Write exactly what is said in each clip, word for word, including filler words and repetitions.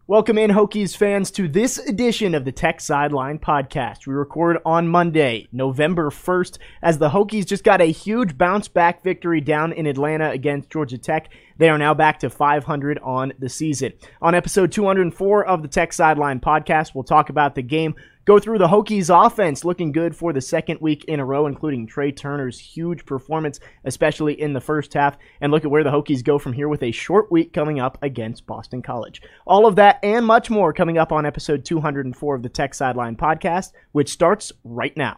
Welcome in, Hokies fans, to this edition of the Tech Sideline Podcast. We record on Monday, November first, as the Hokies just got a huge bounce-back victory down in Atlanta against Georgia Tech. They are now back to five hundred on the season. On episode two hundred four of the Tech Sideline Podcast, we'll talk about the game, go through the Hokies offense looking good for the second week in a row, including Trey Turner's huge performance, especially in the first half, and look at where the Hokies go from here with a short week coming up against Boston College. All of that and much more coming up on episode two hundred four of the Tech Sideline Podcast, which starts right now.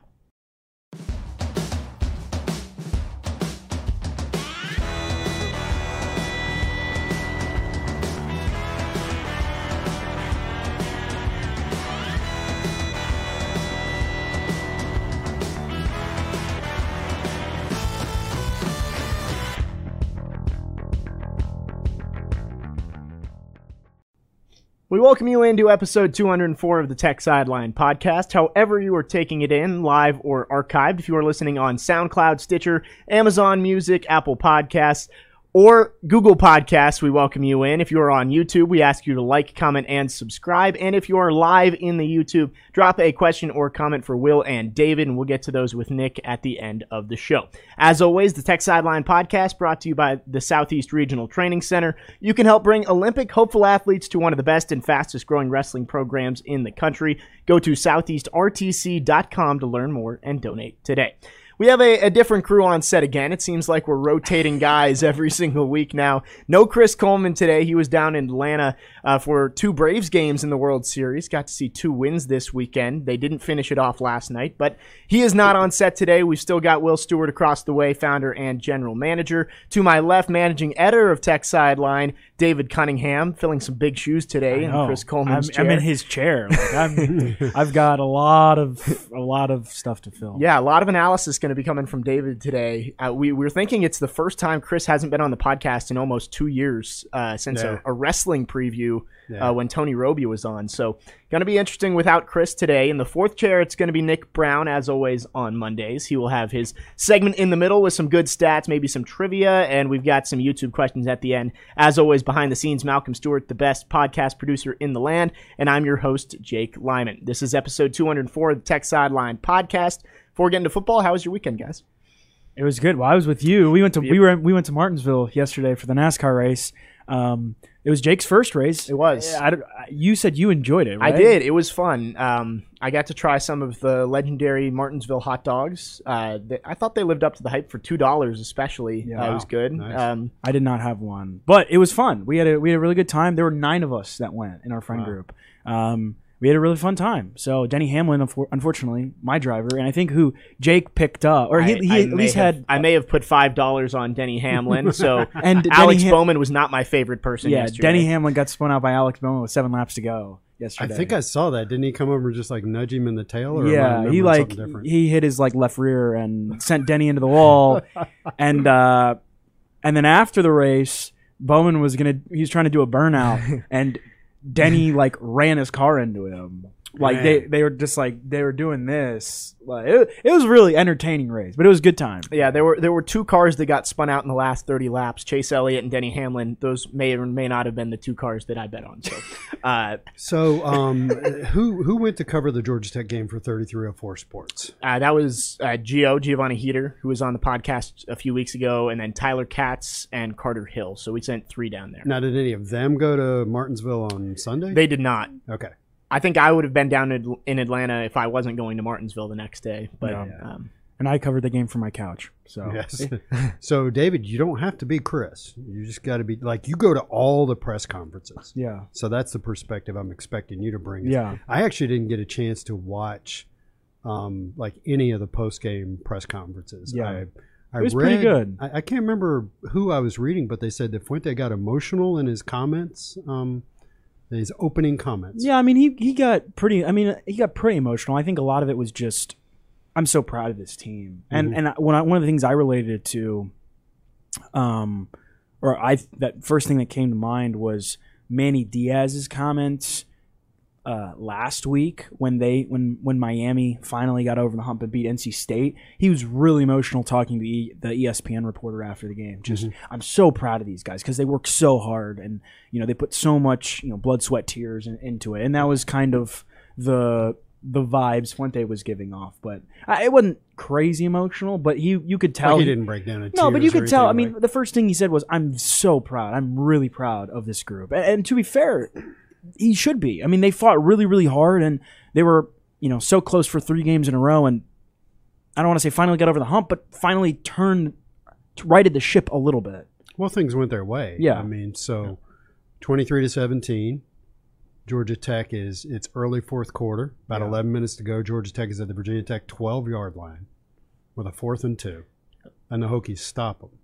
We welcome you into episode two hundred four of the Tech Sideline Podcast. However you are taking it in, live or archived, if you are listening on SoundCloud, Stitcher, Amazon Music, Apple Podcasts, or Google Podcasts, we welcome you in. If you are on YouTube, we ask you to like, comment, and subscribe. And if you are live in the YouTube, drop a question or comment for Will and David, and we'll get to those with Nick at the end of the show. As always, the Tech Sideline Podcast brought to you by the Southeast Regional Training Center. You can help bring Olympic hopeful athletes to one of the best and fastest growing wrestling programs in the country. Go to southeast r t c dot com to learn more and donate today. We have a, a different crew on set again. It seems like we're rotating guys every single week now. No Chris Coleman today. He was down in Atlanta uh, for two Braves games in the World Series. Got to see two wins this weekend. They didn't finish it off last night, but he is not on set today. We've still got Will Stewart across the way, founder and general manager. To my left, managing editor of Tech Sideline, David Cunningham, filling some big shoes today in Chris Coleman's I'm, chair. I'm in his chair. Like I'm, I've got a lot of a lot of stuff to film. Yeah, a lot of analysis going to be coming from David today. Uh, we, we were thinking it's the first time Chris hasn't been on the podcast in almost two years uh, since yeah. a, a wrestling preview yeah. uh, when Tony Roby was on. So going to be interesting without Chris today. In the fourth chair, it's going to be Nick Brown, as always, on Mondays. He will have his segment in the middle with some good stats, maybe some trivia, and we've got some YouTube questions at the end. As always, behind the scenes, Malcolm Stewart, the best podcast producer in the land, and I'm your host, Jake Lyman. This is episode two hundred four of the Tech Sideline Podcast. Before we get into football, how was your weekend, guys? It was good. Well, I was with you. We went to we were we went to Martinsville yesterday for the NASCAR race. Um, it was Jake's first race. It was. I, I, you said you enjoyed it, right? I did. It was fun. Um, I got to try some of the legendary Martinsville hot dogs. Uh, they, I thought they lived up to the hype for two dollars, especially. Yeah. Uh, it was good. Nice. Um, I did not have one, but it was fun. We had a we had a really good time. There were nine of us that went in our friend Wow. group. Um, we had a really fun time. So Denny Hamlin, unfortunately, my driver, and I think who Jake picked up, or he, I, he I at may least have, had. I may have put five dollars on Denny Hamlin. So And Alex Denny Ham- Bowman was not my favorite person Yeah, yesterday. Denny Hamlin got spun out by Alex Bowman with seven laps to go I yesterday. think I saw that. Didn't he come over and just like nudge him in the tail? Or am I Yeah, he remembering like something different? he hit his like left rear and sent Denny into the wall, and uh, and then after the race, Bowman was gonna he was trying to do a burnout, and Denny like ran his car into him. Like Man. they, they were just like they were doing this. Like it, it was a really entertaining race, but it was a good time. Yeah, there were there were two cars that got spun out in the last thirty laps. Chase Elliott and Denny Hamlin. Those may or may not have been the two cars that I bet on. So, uh, So, um, who who went to cover the Georgia Tech game for thirty-three oh four Sports? uh, that was uh, Gio Giovanni Heater, who was on the podcast a few weeks ago, and then Tyler Katz and Carter Hill. So we sent three down there. Now, did any of them go to Martinsville on Sunday? They did not. okay. I think I would have been down in in Atlanta if I wasn't going to Martinsville the next day. But Yeah. um, And I covered the game from my couch. So Yes. So, David, you don't have to be Chris. You just got to be like you go to all the press conferences. yeah, So that's the perspective I'm expecting you to bring. yeah. I actually didn't get a chance to watch um, like any of the post game press conferences. Yeah. I, I It was read, pretty good. I, I can't remember who I was reading, but they said that Fuente got emotional in his comments, um, his opening comments. Yeah, I mean, he, he got pretty. I mean, he got pretty emotional. I think a lot of it was just, I'm so proud of this team, and Mhm. and I, when I, one of the things I related it to, um, or I that first thing that came to mind was Manny Diaz's comments uh, last week when they when when Miami finally got over the hump and beat N C State. He was really emotional talking to the, the E S P N reporter after the game. Just mm-hmm. I'm so proud of these guys because they work so hard and you know they put so much you know blood, sweat, tears in, into it, and that was kind of the the vibes Fuente was giving off. But uh, it wasn't crazy emotional, but you you could tell like he didn't break down. In no, but you could tell. I like... mean, the first thing he said was, "I'm so proud. I'm really proud of this group." And, and to be fair, he should be. I mean, they fought really, really hard, and they were you know so close for three games in a row. And I don't want to say finally got over the hump, but finally turned righted the ship a little bit. Well, things went their way. Yeah, I mean, so twenty-three to seventeen. Georgia Tech is, it's early fourth quarter, about yeah. eleven minutes to go. Georgia Tech is at the Virginia Tech twelve-yard line with a fourth and two, and the Hokies stop them.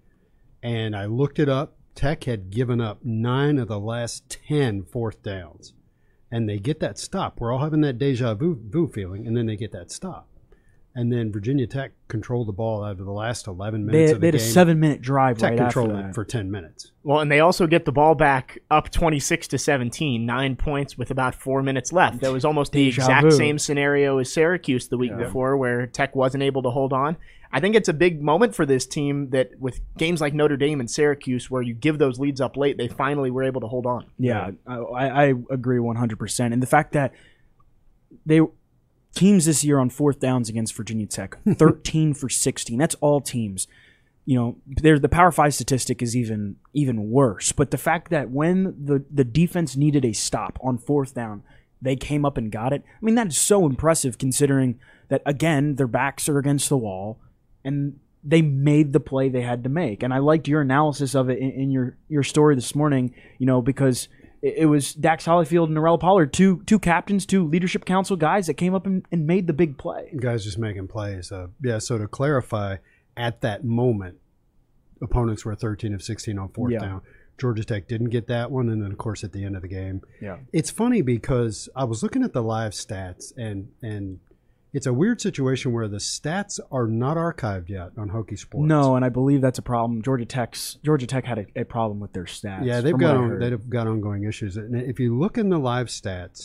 And I looked it up. Tech had given up nine of the last ten fourth downs, and they get that stop. We're all having that deja vu, vu feeling, and then they get that stop. And then Virginia Tech controlled the ball out of the last eleven minutes they, of the they had game. a seven-minute drive Tech right controlled after that. it for ten minutes. Well, and they also get the ball back up twenty-six to seventeen, nine points with about four minutes left. That was almost the Deja exact vu. same scenario as Syracuse the week yeah. before where Tech wasn't able to hold on. I think it's a big moment for this team that with games like Notre Dame and Syracuse where you give those leads up late, they finally were able to hold on. Yeah, I, I agree one hundred percent. And the fact that they – teams this year on fourth downs against Virginia Tech, thirteen for sixteen. That's all teams. You know, the Power Five statistic is even even worse. But the fact that when the, the defense needed a stop on fourth down, they came up and got it. I mean, that is so impressive considering that, again, their backs are against the wall, and they made the play they had to make. And I liked your analysis of it in, in your, your story this morning, you know, because – it was Dax Hollifield and Norrell Pollard, two two captains, two leadership council guys that came up and, and made the big play. Guys just making plays. Uh, yeah, so to clarify, at that moment, opponents were thirteen of sixteen on fourth yeah. down. Georgia Tech didn't get that one, and then, of course, at the end of the game. Yeah. It's funny because I was looking at the live stats, and and it's a weird situation where the stats are not archived yet on Hokie Sports. No, and I believe that's a problem. Georgia Tech's Georgia Tech had a, a problem with their stats. Yeah, they've got on, they've got ongoing issues. And if you look in the live stats,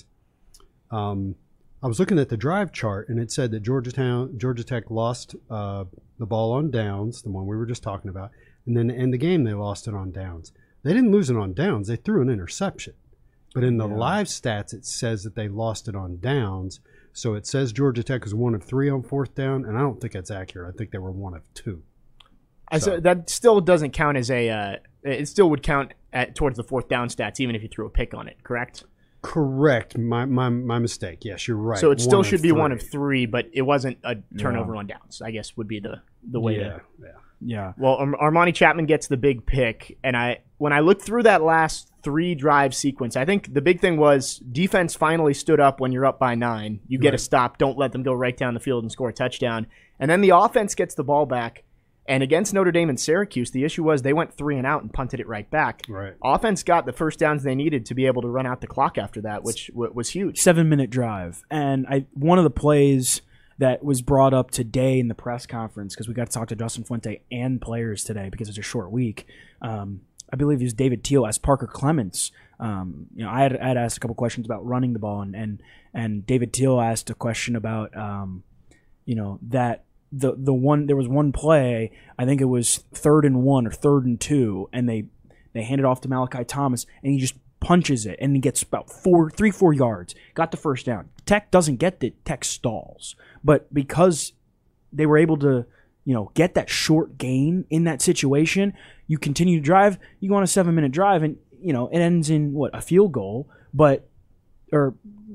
um, I was looking at the drive chart, and it said that Georgetown Georgia Tech lost uh, the ball on downs, the one we were just talking about, and then in the game they lost it on downs. They didn't lose it on downs; they threw an interception. But in the yeah. live stats, it says that they lost it on downs. So it says Georgia Tech was one of three on fourth down, and I don't think that's accurate. I think they were one of two. I so. That still doesn't count as a uh, – it still would count at, towards the fourth down stats even if you threw a pick on it, correct? Correct. My my my mistake. Yes, you're right. So it still one should be three. one of three, but it wasn't a turnover yeah. on downs, I guess would be the, the way yeah, to – yeah. Yeah. Well, Armani Chapman gets the big pick, and I when I looked through that last three drive sequence, I think the big thing was defense finally stood up when you're up by nine. You get right. a stop. Don't let them go right down the field and score a touchdown. And then the offense gets the ball back, and against Notre Dame and Syracuse, the issue was they went three and out and punted it right back. Right. Offense got the first downs they needed to be able to run out the clock after that, which w- was huge. Seven-minute drive. And I one of the plays that was brought up today in the press conference, because we got to talk to Justin Fuente and players today because it's a short week. Um, I believe it was David Teal asked Parker Clements. Um, you know, I had, I had asked a couple questions about running the ball, and and, and David Teal asked a question about, um, you know, that the the one there was one play, I think it was third and one or third and two, and they they handed off to Malachi Thomas, and he just punches it, and he gets about four, three, four yards. Got the first down. Tech doesn't get it. Tech stalls. But because they were able to, you know, get that short gain in that situation, you continue to drive. You go on a seven-minute drive, and, you know, it ends in, what, a field goal. But, or...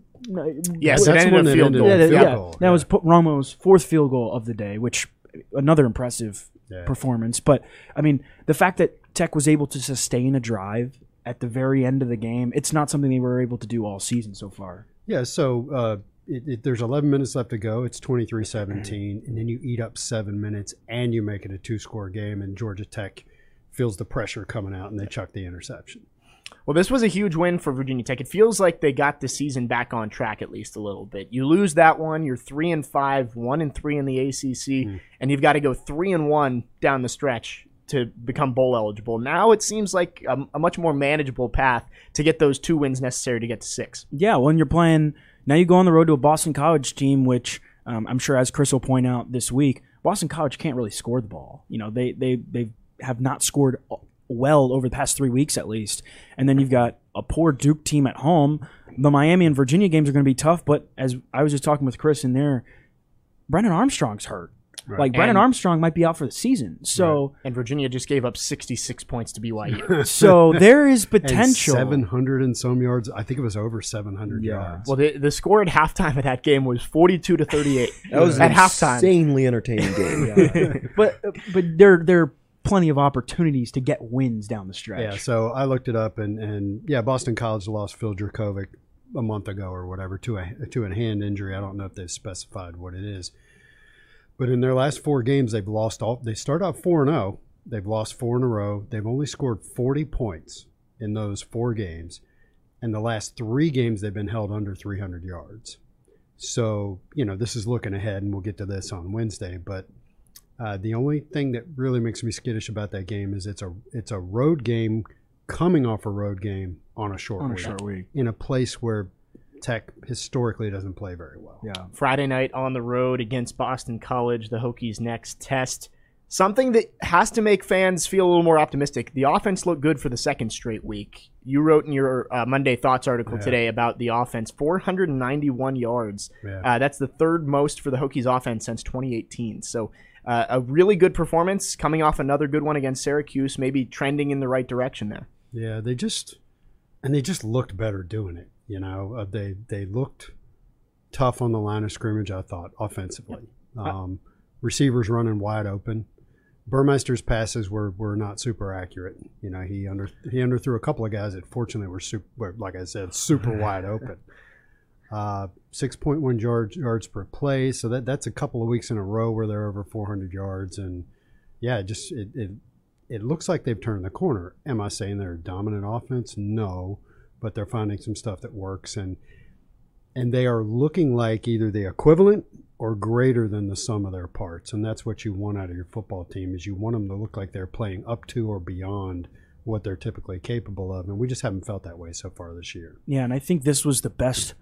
Yes, that's it ended one a that field ended goal. in a Yeah, field yeah, goal. that yeah. was Romo's fourth field goal of the day, which another impressive yeah. performance. But, I mean, the fact that Tech was able to sustain a drive at the very end of the game, it's not something they were able to do all season so far. Yeah, so uh, it, it, there's eleven minutes left to go. It's twenty-three seventeen, and then you eat up seven minutes, and you make it a two-score game, and Georgia Tech feels the pressure coming out, and they chuck the interception. Well, this was a huge win for Virginia Tech. It feels like they got the season back on track at least a little bit. You lose that one, you're three and five, one and three in the A C C, mm. and you've got to go three and one down the stretch to become bowl eligible. Now it seems like a, a much more manageable path to get those two wins necessary to get to six. Yeah, when you're playing, now you go on the road to a Boston College team, which um, I'm sure, as Chris will point out this week, Boston College can't really score the ball. You know, they they they have not scored well over the past three weeks at least. And then you've got a poor Duke team at home. The Miami and Virginia games are going to be tough, but as I was just talking with Chris in there, Brennan Armstrong's hurt. Right. Like, Brennan and, Armstrong might be out for the season. So right. And Virginia just gave up sixty-six points to B Y U. So there is potential. And seven hundred and some yards. I think it was over seven hundred yeah. yards. Well, the, the score at halftime of that game was forty-two to thirty-eight. That was at an halftime. Insanely entertaining game. Yeah. but but there there are plenty of opportunities to get wins down the stretch. Yeah, so I looked it up, and, and yeah, Boston College lost Phil Jurkovic a month ago or whatever to a to a hand injury. I don't know if they've specified what it is. But in their last four games, they've lost all. They start out four and zero. They've lost four in a row. They've only scored forty points in those four games, and the last three games they've been held under three hundred yards. So you know this is looking ahead, and we'll get to this on Wednesday. But uh, the only thing that really makes me skittish about that game is it's a it's a road game, coming off a road game on a short on a week, short week in a place where Tech historically doesn't play very well. Yeah. Friday night on the road against Boston College, the Hokies' next test. Something that has to make fans feel a little more optimistic. The offense looked good for the second straight week. You wrote in your uh, Monday Thoughts article yeah. today about the offense, four hundred ninety-one yards. Yeah. Uh, that's the third most for the Hokies' offense since twenty eighteen. So uh, a really good performance, coming off another good one against Syracuse, maybe trending in the right direction there. Yeah, they just and they just looked better doing it. You know, uh, they they looked tough on the line of scrimmage, I thought, offensively. Yep. Um, receivers running wide open. Burmeister's passes were, were not super accurate. You know, he under he underthrew a couple of guys that fortunately were super, like I said, super wide open. Uh, six point one yards yards per play, so that that's a couple of weeks in a row where they're over four hundred yards, and yeah, it just it it it looks like they've turned the corner. Am I saying they're a dominant offense? No. But they're finding some stuff that works, and and they are looking like either the equivalent or greater than the sum of their parts, and that's what you want out of your football team, is you want them to look like they're playing up to or beyond what they're typically capable of, and we just haven't felt that way so far this year. Yeah, and I think this was the best.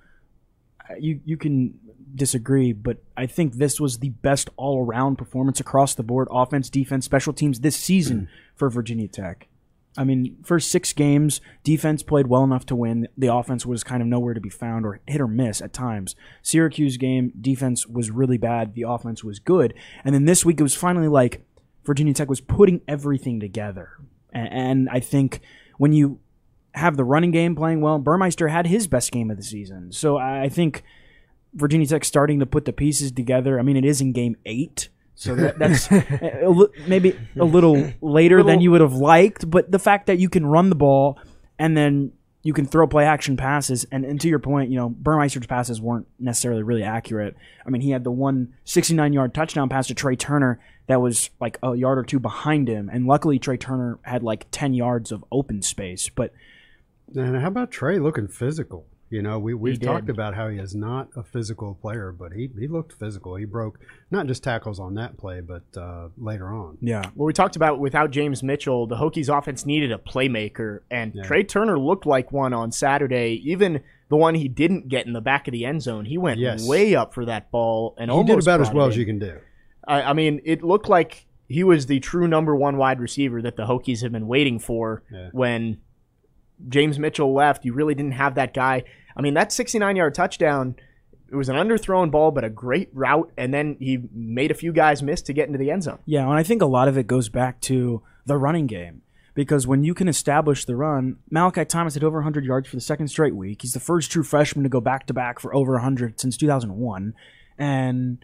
You you can disagree, but I think this was the best all-around performance across the board, offense, defense, special teams this season for Virginia Tech. I mean, first six games, defense played well enough to win. The offense was kind of nowhere to be found, or hit or miss at times. Syracuse game, defense was really bad. The offense was good. And then this week, it was finally like Virginia Tech was putting everything together. And, and I think when you have the running game playing well, Burmeister had his best game of the season. So I think Virginia Tech starting to put the pieces together. I mean, it is in game eight. So that, that's a, maybe a little later little, than you would have liked, but the fact that you can run the ball and then you can throw play action passes, and, and to your point, you know, Burmeister's passes weren't necessarily really accurate. I mean, he had the one sixty-nine-yard touchdown pass to Trey Turner that was like a yard or two behind him, and luckily Trey Turner had like ten yards of open space. But and how about Trey looking physical? You know, we, we've talked about how he is not a physical player, but he, he looked physical. He broke not just tackles on that play, but uh, later on. Yeah. Well, we talked about without James Mitchell, the Hokies offense needed a playmaker, and yeah. Trey Turner looked like one on Saturday. Even the one he didn't get in the back of the end zone, he went yes. way up for that ball. And he almost did about as well in. as you can do. I, I mean, it looked like he was the true number one wide receiver that the Hokies have been waiting for yeah. when James Mitchell left. You really didn't have that guy. I mean, that sixty-nine-yard touchdown, it was an underthrown ball, but a great route, and then he made a few guys miss to get into the end zone. Yeah, and I think a lot of it goes back to the running game, because when you can establish the run, Malachi Thomas had over one hundred yards for the second straight week. He's the first true freshman to go back-to-back for over one hundred since two thousand one, and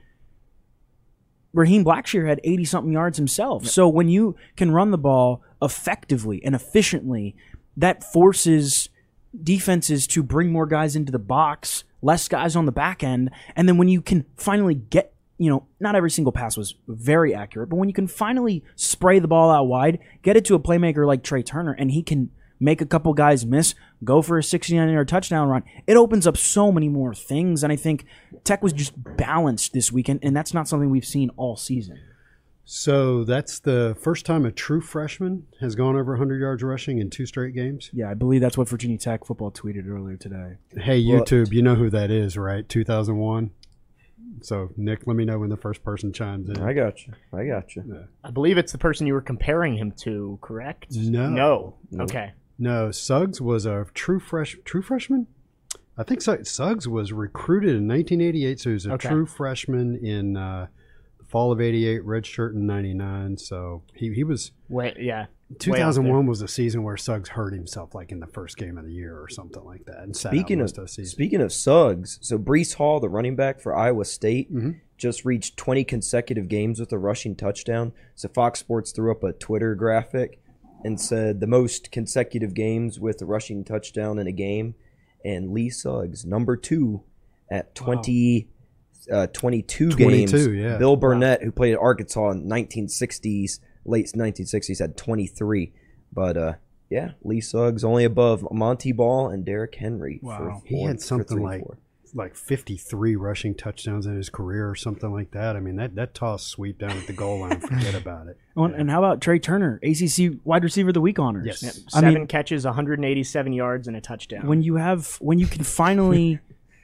Raheem Blackshear had eighty-something yards himself. Yep. So when you can run the ball effectively and efficiently, that forces defenses to bring more guys into the box, less guys on the back end, and then when you can finally get, you know, not every single pass was very accurate, but when you can finally spray the ball out wide, get it to a playmaker like Trey Turner, and he can make a couple guys miss, go for a sixty-nine-yard touchdown run, it opens up so many more things, and I think Tech was just balanced this weekend, and that's not something we've seen all season. So that's the first time a true freshman has gone over one hundred yards rushing in two straight games. Yeah, I believe that's what Virginia Tech football tweeted earlier today. Hey, Well- YouTube, you know who that is, right? two thousand one. So, Nick, let me know when the first person chimes in. I got you. I got you. I believe it's the person you were comparing him to, correct? No. No. No. Okay. No, Suggs was a true fresh true freshman. I think Sugg- Suggs was recruited in nineteen eighty-eight, so he was a Okay. true freshman in uh, the fall of eighty-eight, redshirt in ninety-nine. So he, he was Wait, yeah. two thousand one was a season where Suggs hurt himself, like in the first game of the year or something like that, and sat Speaking out of most of the season. speaking of Suggs, so Brees Hall, the running back for Iowa State, Mhm. just reached twenty consecutive games with a rushing touchdown. So Fox Sports threw up a Twitter graphic and said the most consecutive games with a rushing touchdown in a game, and Lee Suggs, number two at twenty, uh, twenty-two games. twenty-two, yeah. Bill Burnett, who played at Arkansas in nineteen sixties, late nineteen sixties, had twenty-three. But uh, yeah, Lee Suggs only above Monty Ball and Derrick Henry. Wow. For He four- had for something three and like four. like fifty-three rushing touchdowns in his career or something like that. I mean, that, that toss sweep down at the goal line, forget about it. Oh, and how about Trey Turner, A C C wide receiver of the week honors? Yes. Yep. I Seven mean- catches, one hundred eighty-seven yards, and a touchdown. When you have, when you can finally,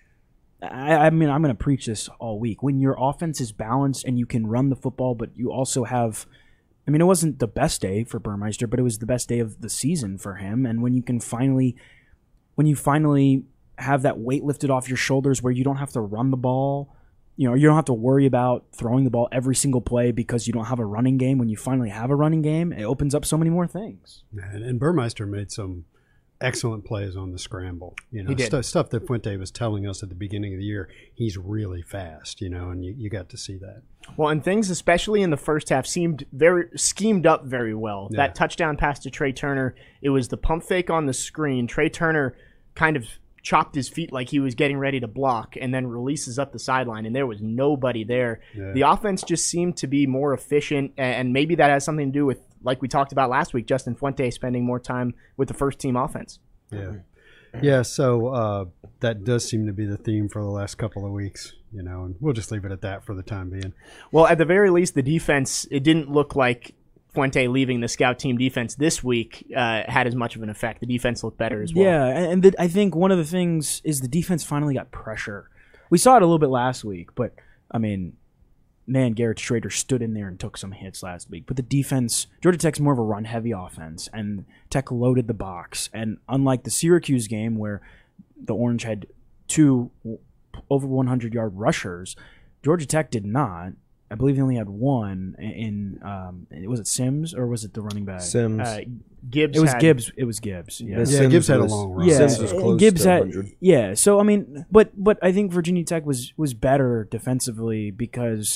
I, I mean, I'm going to preach this all week. When your offense is balanced and you can run the football, but you also have, I mean, it wasn't the best day for Burmeister, but it was the best day of the season for him. And when you can finally, when you finally have that weight lifted off your shoulders where you don't have to run the ball, you know, you don't have to worry about throwing the ball every single play because you don't have a running game. When you finally have a running game, it opens up so many more things. And, and Burmeister made some excellent plays on the scramble. You know, He did. Stuff, stuff that Fuente was telling us at the beginning of the year. He's really fast, you know, and you, you got to see that. Well, and things, especially in the first half, seemed very schemed up very well. Yeah. That touchdown pass to Trey Turner, it was the pump fake on the screen. Trey Turner kind of chopped his feet like he was getting ready to block and then releases up the sideline, and there was nobody there. Yeah. The offense just seemed to be more efficient, a- and maybe that has something to do with, like we talked about last week, Justin Fuente spending more time with the first team offense. Yeah. Yeah, so uh, that does seem to be the theme for the last couple of weeks, you know, and we'll just leave it at that for the time being. Well, at the very least, the defense, it didn't look like Fuente leaving the scout team defense this week uh, had as much of an effect. The defense looked better as well. Yeah, and and the, I think one of the things is the defense finally got pressure. We saw it a little bit last week, but I mean, man, Garrett Schrader stood in there and took some hits last week. But the defense, Georgia Tech's more of a run-heavy offense, and Tech loaded the box. And unlike the Syracuse game where the Orange had two over one hundred yard rushers, Georgia Tech did not. I believe they only had one in, um, was it Sims or was it the running back? Sims. Uh, Gibbs It was had- Gibbs. It was Gibbs. Yeah. Yeah, Yeah, Gibbs had a long run. Yeah, Sims was uh, close Gibbs to had, one hundred. yeah. So I mean, but but I think Virginia Tech was was better defensively because,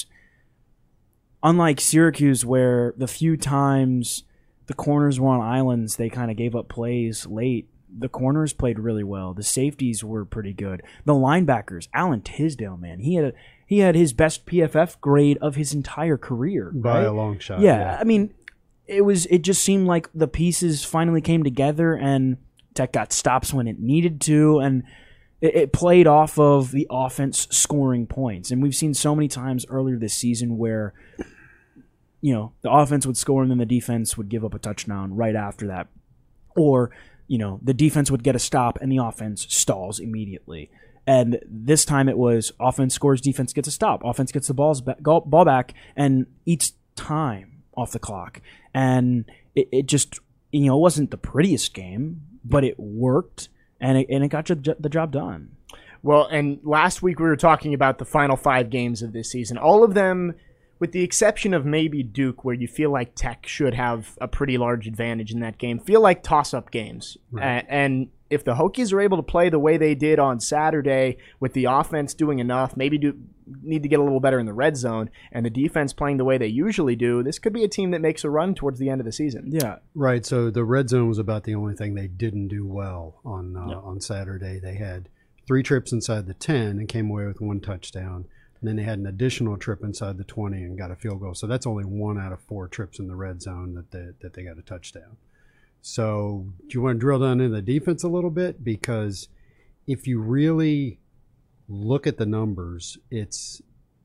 unlike Syracuse, where the few times the corners were on islands, they kind of gave up plays late. The corners played really well. The safeties were pretty good. The linebackers, Alan Tisdale, man, he had a, he had his best P F F grade of his entire career By right? a long shot. Yeah, I mean, it was. It just seemed like the pieces finally came together, and Tech got stops when it needed to, and it, it played off of the offense scoring points. And we've seen so many times earlier this season where, you know, the offense would score and then the defense would give up a touchdown right after that, or you know, the defense would get a stop and the offense stalls immediately. And this time it was offense scores, defense gets a stop, offense gets the balls back, ball back, and eats time off the clock. And it, it just, you know, it wasn't the prettiest game, but it worked, and it, and it got you the job done. Well, and last week we were talking about the final five games of this season. All of them, with the exception of maybe Duke, where you feel like Tech should have a pretty large advantage in that game, feel like toss-up games. Right. A- and if the Hokies are able to play the way they did on Saturday, with the offense doing enough, maybe do need to get a little better in the red zone, and the defense playing the way they usually do, this could be a team that makes a run towards the end of the season. Yeah. Right, so the red zone was about the only thing they didn't do well on uh, on Saturday. They had three trips inside the ten and came away with one touchdown. And then they had an additional trip inside the twenty and got a field goal. So that's only one out of four trips in the red zone that they, that they got a touchdown. So do you want to drill down into the defense a little bit? Because if you really look at the numbers, it's it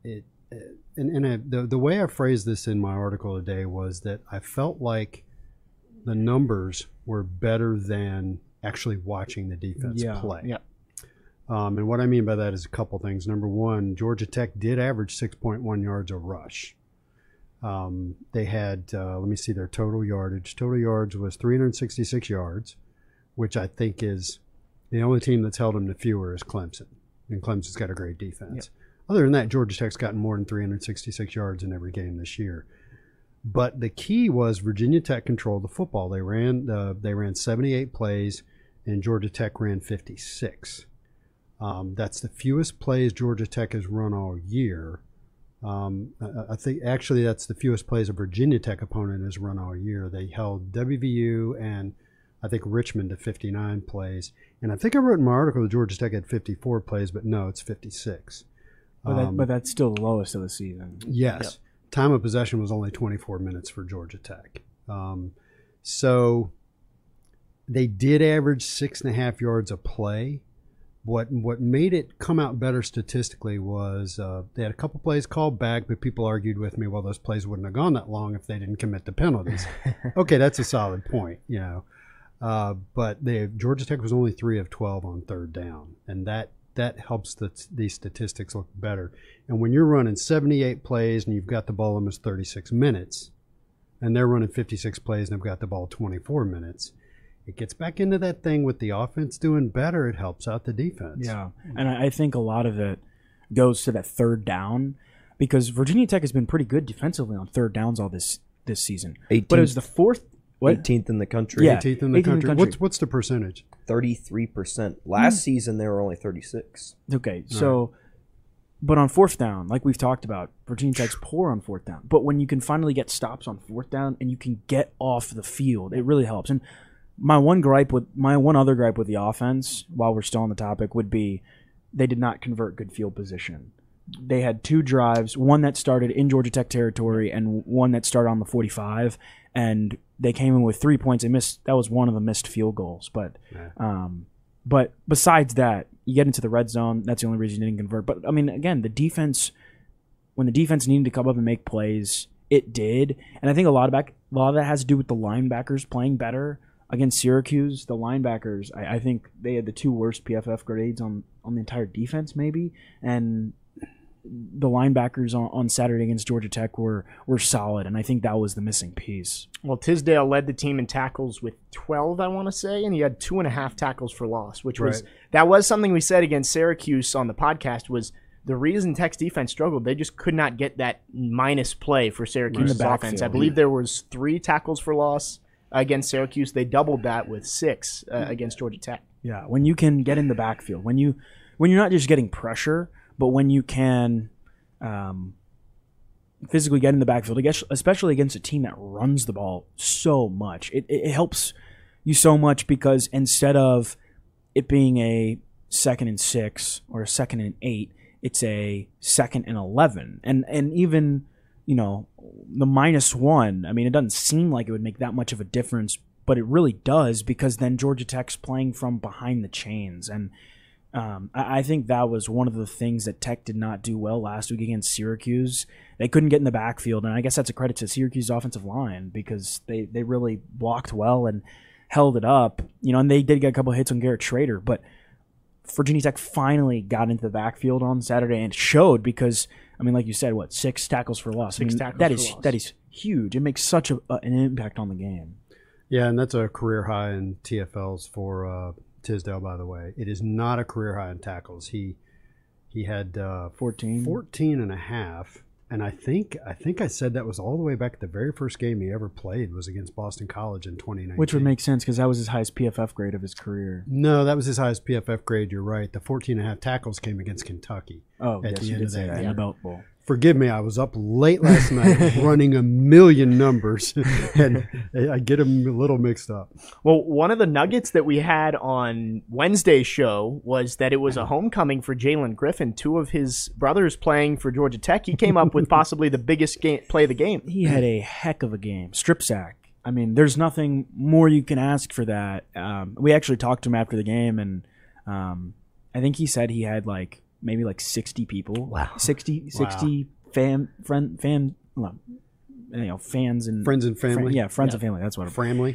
and, and I, the the way I phrased this in my article today was that I felt like the numbers were better than actually watching the defense Yeah. play. Yeah. Um, and what I mean by that is a couple things. Number one, Georgia Tech did average six point one yards a rush. Um, they had, uh, let me see their total yardage. Total yards was three hundred sixty-six yards, which I think is the only team that's held them to fewer is Clemson. And Clemson's got a great defense. Other than that, Georgia Tech's gotten more than three hundred sixty-six yards in every game this year. But the key was Virginia Tech controlled the football. They ran uh, they ran seventy-eight plays, and Georgia Tech ran fifty-six. Um, that's the fewest plays Georgia Tech has run all year. Um, I, I think actually that's the fewest plays a Virginia Tech opponent has run all year. They held W V U and I think Richmond to fifty-nine plays. And I think I wrote in my article that Georgia Tech had fifty-four plays, but no, it's fifty-six. But, that, Um, but that's still the lowest of the season. Yes. Yep. Time of possession was only twenty-four minutes for Georgia Tech. Um, so they did average six and a half yards a play. What what made it come out better statistically was uh, they had a couple plays called back, but people argued with me, well, those plays wouldn't have gone that long if they didn't commit the penalties. Okay, that's a solid point, you know. Uh, but they, Georgia Tech was only three of twelve on third down, and that that helps the, these statistics look better. And when you're running seventy-eight plays and you've got the ball almost thirty-six minutes, and they're running fifty-six plays and they've got the ball twenty-four minutes, it gets back into that thing with the offense doing better. It helps out the defense. Yeah, and I I think a lot of it goes to that third down because Virginia Tech has been pretty good defensively on third downs all this this season. eighteenth, But it was the fourth. What? eighteenth in the country. Yeah. eighteenth in the eighteenth in the country. country. What's what's the percentage? thirty-three percent. Last season, they were only thirty-six. Okay, so, but on fourth down, like we've talked about, Virginia Tech's poor on fourth down. But when you can finally get stops on fourth down and you can get off the field, it really helps. And my one gripe with my one other gripe with the offense, while we're still on the topic, would be they did not convert good field position. They had two drives, one that started in Georgia Tech territory and one that started on the forty-five, and they came in with three points. They missed. That was one of the missed field goals. But, Yeah. um, but besides that, you get into the red zone. That's the only reason you didn't convert. But I mean, again, the defense, when the defense needed to come up and make plays, it did. And I think a lot of back, a lot of that has to do with the linebackers playing better against Syracuse. The linebackers, I, I think they had the two worst P F F grades on on the entire defense, maybe, and the linebackers on, on Saturday against Georgia Tech were were solid, and I think that was the missing piece. Well, Tisdale led the team in tackles with twelve, I want to say, and he had two and a half tackles for loss, which was Right. that was something we said against Syracuse on the podcast was the reason Tech's defense struggled. They just could not get that minus play for Syracuse's Right. offense. I Backfield. believe there was three tackles for loss against Syracuse. They doubled that with six uh, against Georgia Tech. Yeah, when you can get in the backfield, when you when you're not just getting pressure, but when you can um, physically get in the backfield, against- especially against a team that runs the ball so much, it, it helps you so much because instead of it being a second and six or a second and eight, it's a second and eleven, and and even you know the minus one. I mean, it doesn't seem like it would make that much of a difference, but it really does because then Georgia Tech's playing from behind the chains. And um, I, I think that was one of the things that Tech did not do well last week against Syracuse. They couldn't get in the backfield, and I guess that's a credit to Syracuse's offensive line because they, they really blocked well and held it up. You know, and they did get a couple of hits on Garrett Schrader, but Virginia Tech finally got into the backfield on Saturday and showed because, I mean, like you said, what, six tackles for loss? Six I mean, tackles that for is loss. that is huge. It makes such a, a, an impact on the game. Yeah, and that's a career high in T F Ls for uh, Tisdale, by the way. It is not a career high in tackles. He he had uh, fourteen. fourteen and a half, and I think I think I said that was all the way back at the very first game he ever played was against Boston College in twenty nineteen. Which would make sense because that was his highest P F F grade of his career. No, that was his highest P F F grade. You're right. The fourteen and a half tackles came against Kentucky. Oh, At yes, the you end did of say that that in game. the Belt Bowl. Forgive me, I was up late last night running a million numbers, and I get them a little mixed up. Well, one of the nuggets that we had on Wednesday's show was that it was a homecoming for Jalen Griffin. Two of his brothers playing for Georgia Tech. He came up with possibly the biggest game, play of the game. He had a heck of a game. Strip sack. I mean, there's nothing more you can ask for that. Um, we actually talked to him after the game, and um, I think he said he had like maybe like sixty people. Wow. sixty, sixty fan, friend, fan, well, you know, fans and Friends and family. Friend, yeah, friends Yeah. and family. That's what. I'm, Family.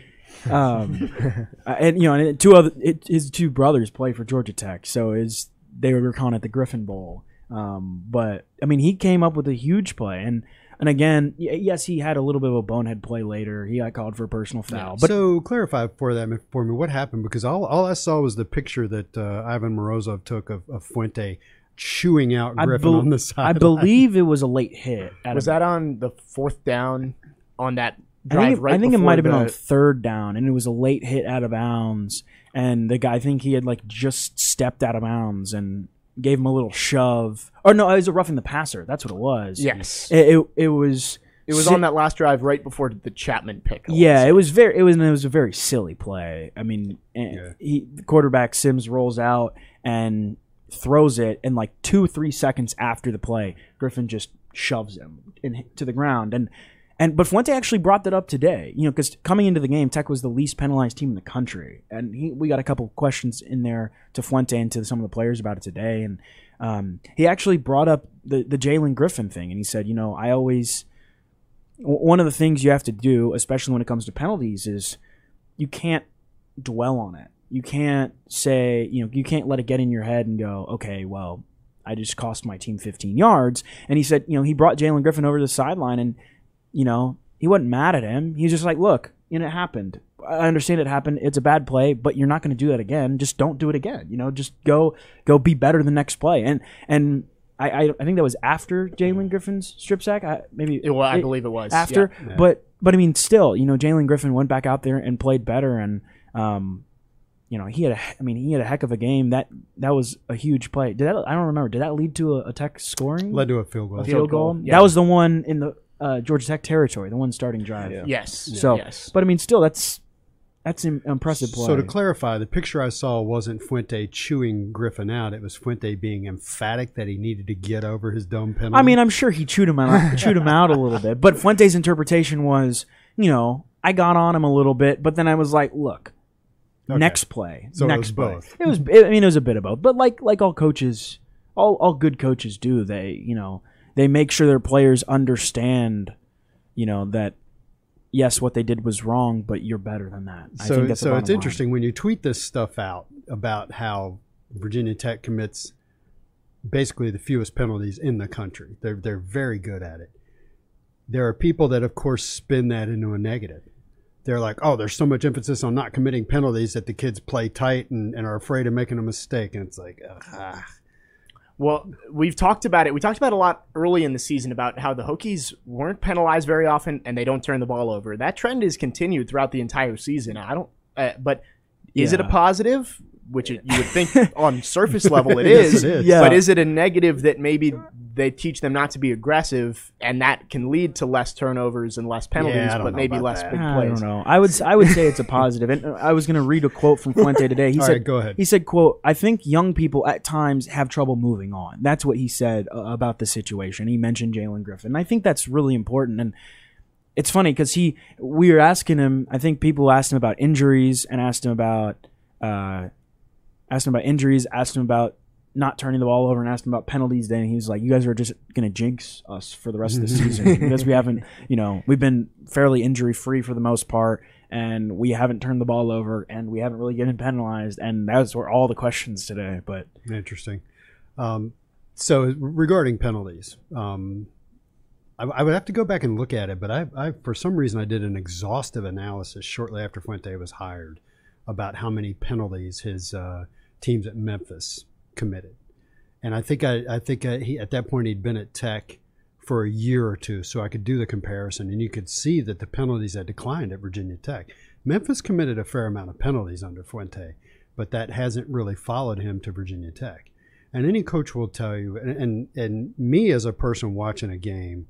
um, uh, and you know, and two other it, his two brothers play for Georgia Tech, so is they were calling it the Griffin Bowl. Um, but I mean, he came up with a huge play, and and again, y- yes, he had a little bit of a bonehead play later. He got called for a personal foul, but so clarify for that for me what happened, because all all I saw was the picture that uh, Ivan Morozov took of, of Fuente chewing out I, Griffin bel- on the I side. believe it was a late hit. At Was a, that on the fourth down on that I drive think, it, right I think it before might have been the- on third down, and it was a late hit out of bounds. And the guy, I think he had like just stepped out of bounds and gave him a little shove. Or no, it was a roughing the passer. That's what it was. Yes. It it, it was. It was si- on that last drive right before the Chapman pick. I Yeah, wanna it was very. It was. It was a very silly play. I mean, eh, Yeah. he the quarterback Sims rolls out and throws it, and like two, three seconds after the play, Griffin just shoves him in, to the ground. And and but Fuente actually brought that up today. You know, because coming into the game, Tech was the least penalized team in the country, and he, we got a couple questions in there to Fuente and to some of the players about it today. And um, he actually brought up the the Jalen Griffin thing, and he said, you know, I always. One of the things you have to do, especially when it comes to penalties, is you can't dwell on it. You can't say, you know, you can't let it get in your head and go, okay, well, I just cost my team fifteen yards. And he said, you know, he brought Jalen Griffin over to the sideline, and, you know, he wasn't mad at him. He was just like, look, you know, it happened. I understand it happened. It's a bad play, but you're not going to do that again. Just don't do it again. You know, just go go be better the next play. And and I I, I think that was after Jalen Griffin's strip sack. I, maybe It, well, I it- believe it was after. yeah. Yeah. But but I mean, still, you know, Jalen Griffin went back out there and played better, and um, you know, he had a, I mean, he had a heck of a game. That that was a huge play. Did that? I don't remember. Did that lead to a, a Tech scoring Led to a field goal. a field field goal? goal, yeah. That was the one in the uh, Georgia Tech territory, the one starting drive. Yeah. Yes. So, yes. but I mean, still, that's that's an impressive play. So to clarify, the picture I saw wasn't Fuente chewing Griffin out. It was Fuente being emphatic that he needed to get over his dumb penalty. I mean, I'm sure he chewed him out, chewed him out a little bit. But Fuente's interpretation was, you know, I got on him a little bit, but then I was like, look, Okay. next play, So it next was play. both. It was. I mean, it was a bit of both. But like like all coaches, all all good coaches do. They you know they make sure their players understand, you know, that yes, what they did was wrong, but you're better than that. I so think that's the so bottom it's line. interesting when you tweet this stuff out about how Virginia Tech commits basically the fewest penalties in the country. They're they're very good at it. There are people that, of course, spin that into a negative. They're like, oh, there's so much emphasis on not committing penalties that the kids play tight and, and are afraid of making a mistake. And it's like, ugh. Well, we've talked about it. We talked about it a lot early in the season about how the Hokies weren't penalized very often and they don't turn the ball over. That trend is continued throughout the entire season. I don't, uh, but is it a Yeah. positive? Which it, you would think on surface level it Yes, is. it is. Yeah. But is it a negative that maybe they teach them not to be aggressive and that can lead to less turnovers and less penalties, Yeah, I don't but know maybe about less that. big I plays? don't know. I would I would say it's a positive. And I was going to read a quote from Fuente today. He All said, right, go ahead. He said, "quote I think young people at times have trouble moving on." That's what he said uh, about the situation. He mentioned Jalen Griffin. And I think that's really important. And it's funny because he we were asking him. I think people asked him about injuries and asked him about uh, asked him about injuries, asked him about not turning the ball over, and asked him about penalties. Then he was like, "You guys are just gonna jinx us for the rest of the season because we haven't, you know, we've been fairly injury free for the most part, and we haven't turned the ball over, and we haven't really gotten penalized." And those were all the questions today. But Interesting. Um, so regarding penalties, um, I, I would have to go back and look at it, but I, I, for some reason, I did an exhaustive analysis shortly after Fuente was hired about how many penalties his uh, teams at Memphis committed, and I think I, I think I, he at that point he'd been at Tech for a year or two, so I could do the comparison, and you could see that the penalties had declined at Virginia Tech. Memphis committed a fair amount of penalties under Fuente, but that hasn't really followed him to Virginia Tech. And any coach will tell you, and, and and me as a person watching a game,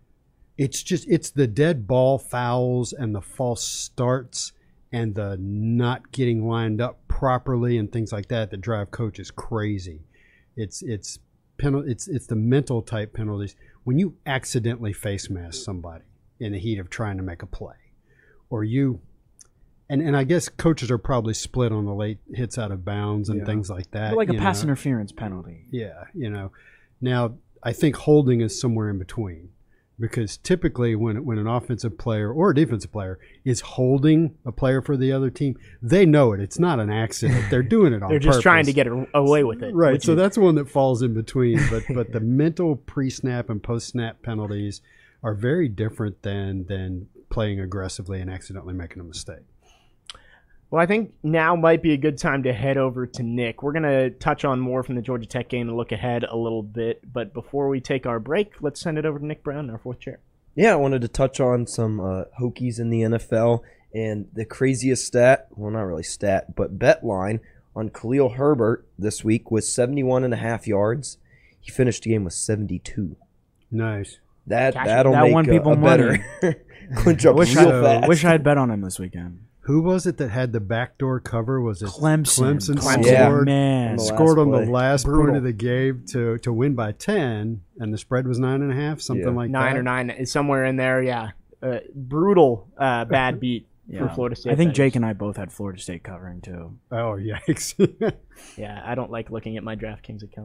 it's just it's the dead ball fouls and the false starts and the not getting lined up properly and things like that that drive coaches crazy. It's it's penal it's it's the mental type penalties. When you accidentally face mask somebody in the heat of trying to make a play, or you and, and I guess coaches are probably split on the late hits out of bounds and Yeah. things like that. like a you pass know. interference penalty. Yeah, you know. Now, I think holding is somewhere in between. Because typically when when an offensive player or a defensive player is holding a player for the other team, they know it. It's not an accident. They're doing it on They're purpose. just trying to get a- away with it. Right. which So is- that's one that falls in between. But but the mental pre-snap and post-snap penalties are very different than than playing aggressively and accidentally making a mistake. Well, I think now might be a good time to head over to Nick. We're going to touch on more from the Georgia Tech game and look ahead a little bit. But before we take our break, let's send it over to Nick Brown, our fourth chair. Yeah, I wanted to touch on some uh, Hokies in the N F L and the craziest stat, well, not really stat, but bet line on Khalil Herbert this week was seventy-one and a half yards. He finished the game with seventy-two. Nice. That, Cash- that'll that make won a, people a better clinch up wish, real I, fast. wish I had bet on him this weekend. Who was it that had the backdoor cover? Was it Clemson. Clemson, Clemson. Yeah. scored, Man. On the scored on play. the last Brutal. point of the game to, to win by ten, and the spread was nine and a half, something Yeah. like Nine that. or nine is somewhere in there, yeah. Uh, brutal uh, bad beat for Yeah. Florida State. I think bettors. Jake and I both had Florida State covering, too. Oh, yikes. Yeah, I don't like looking at my DraftKings account.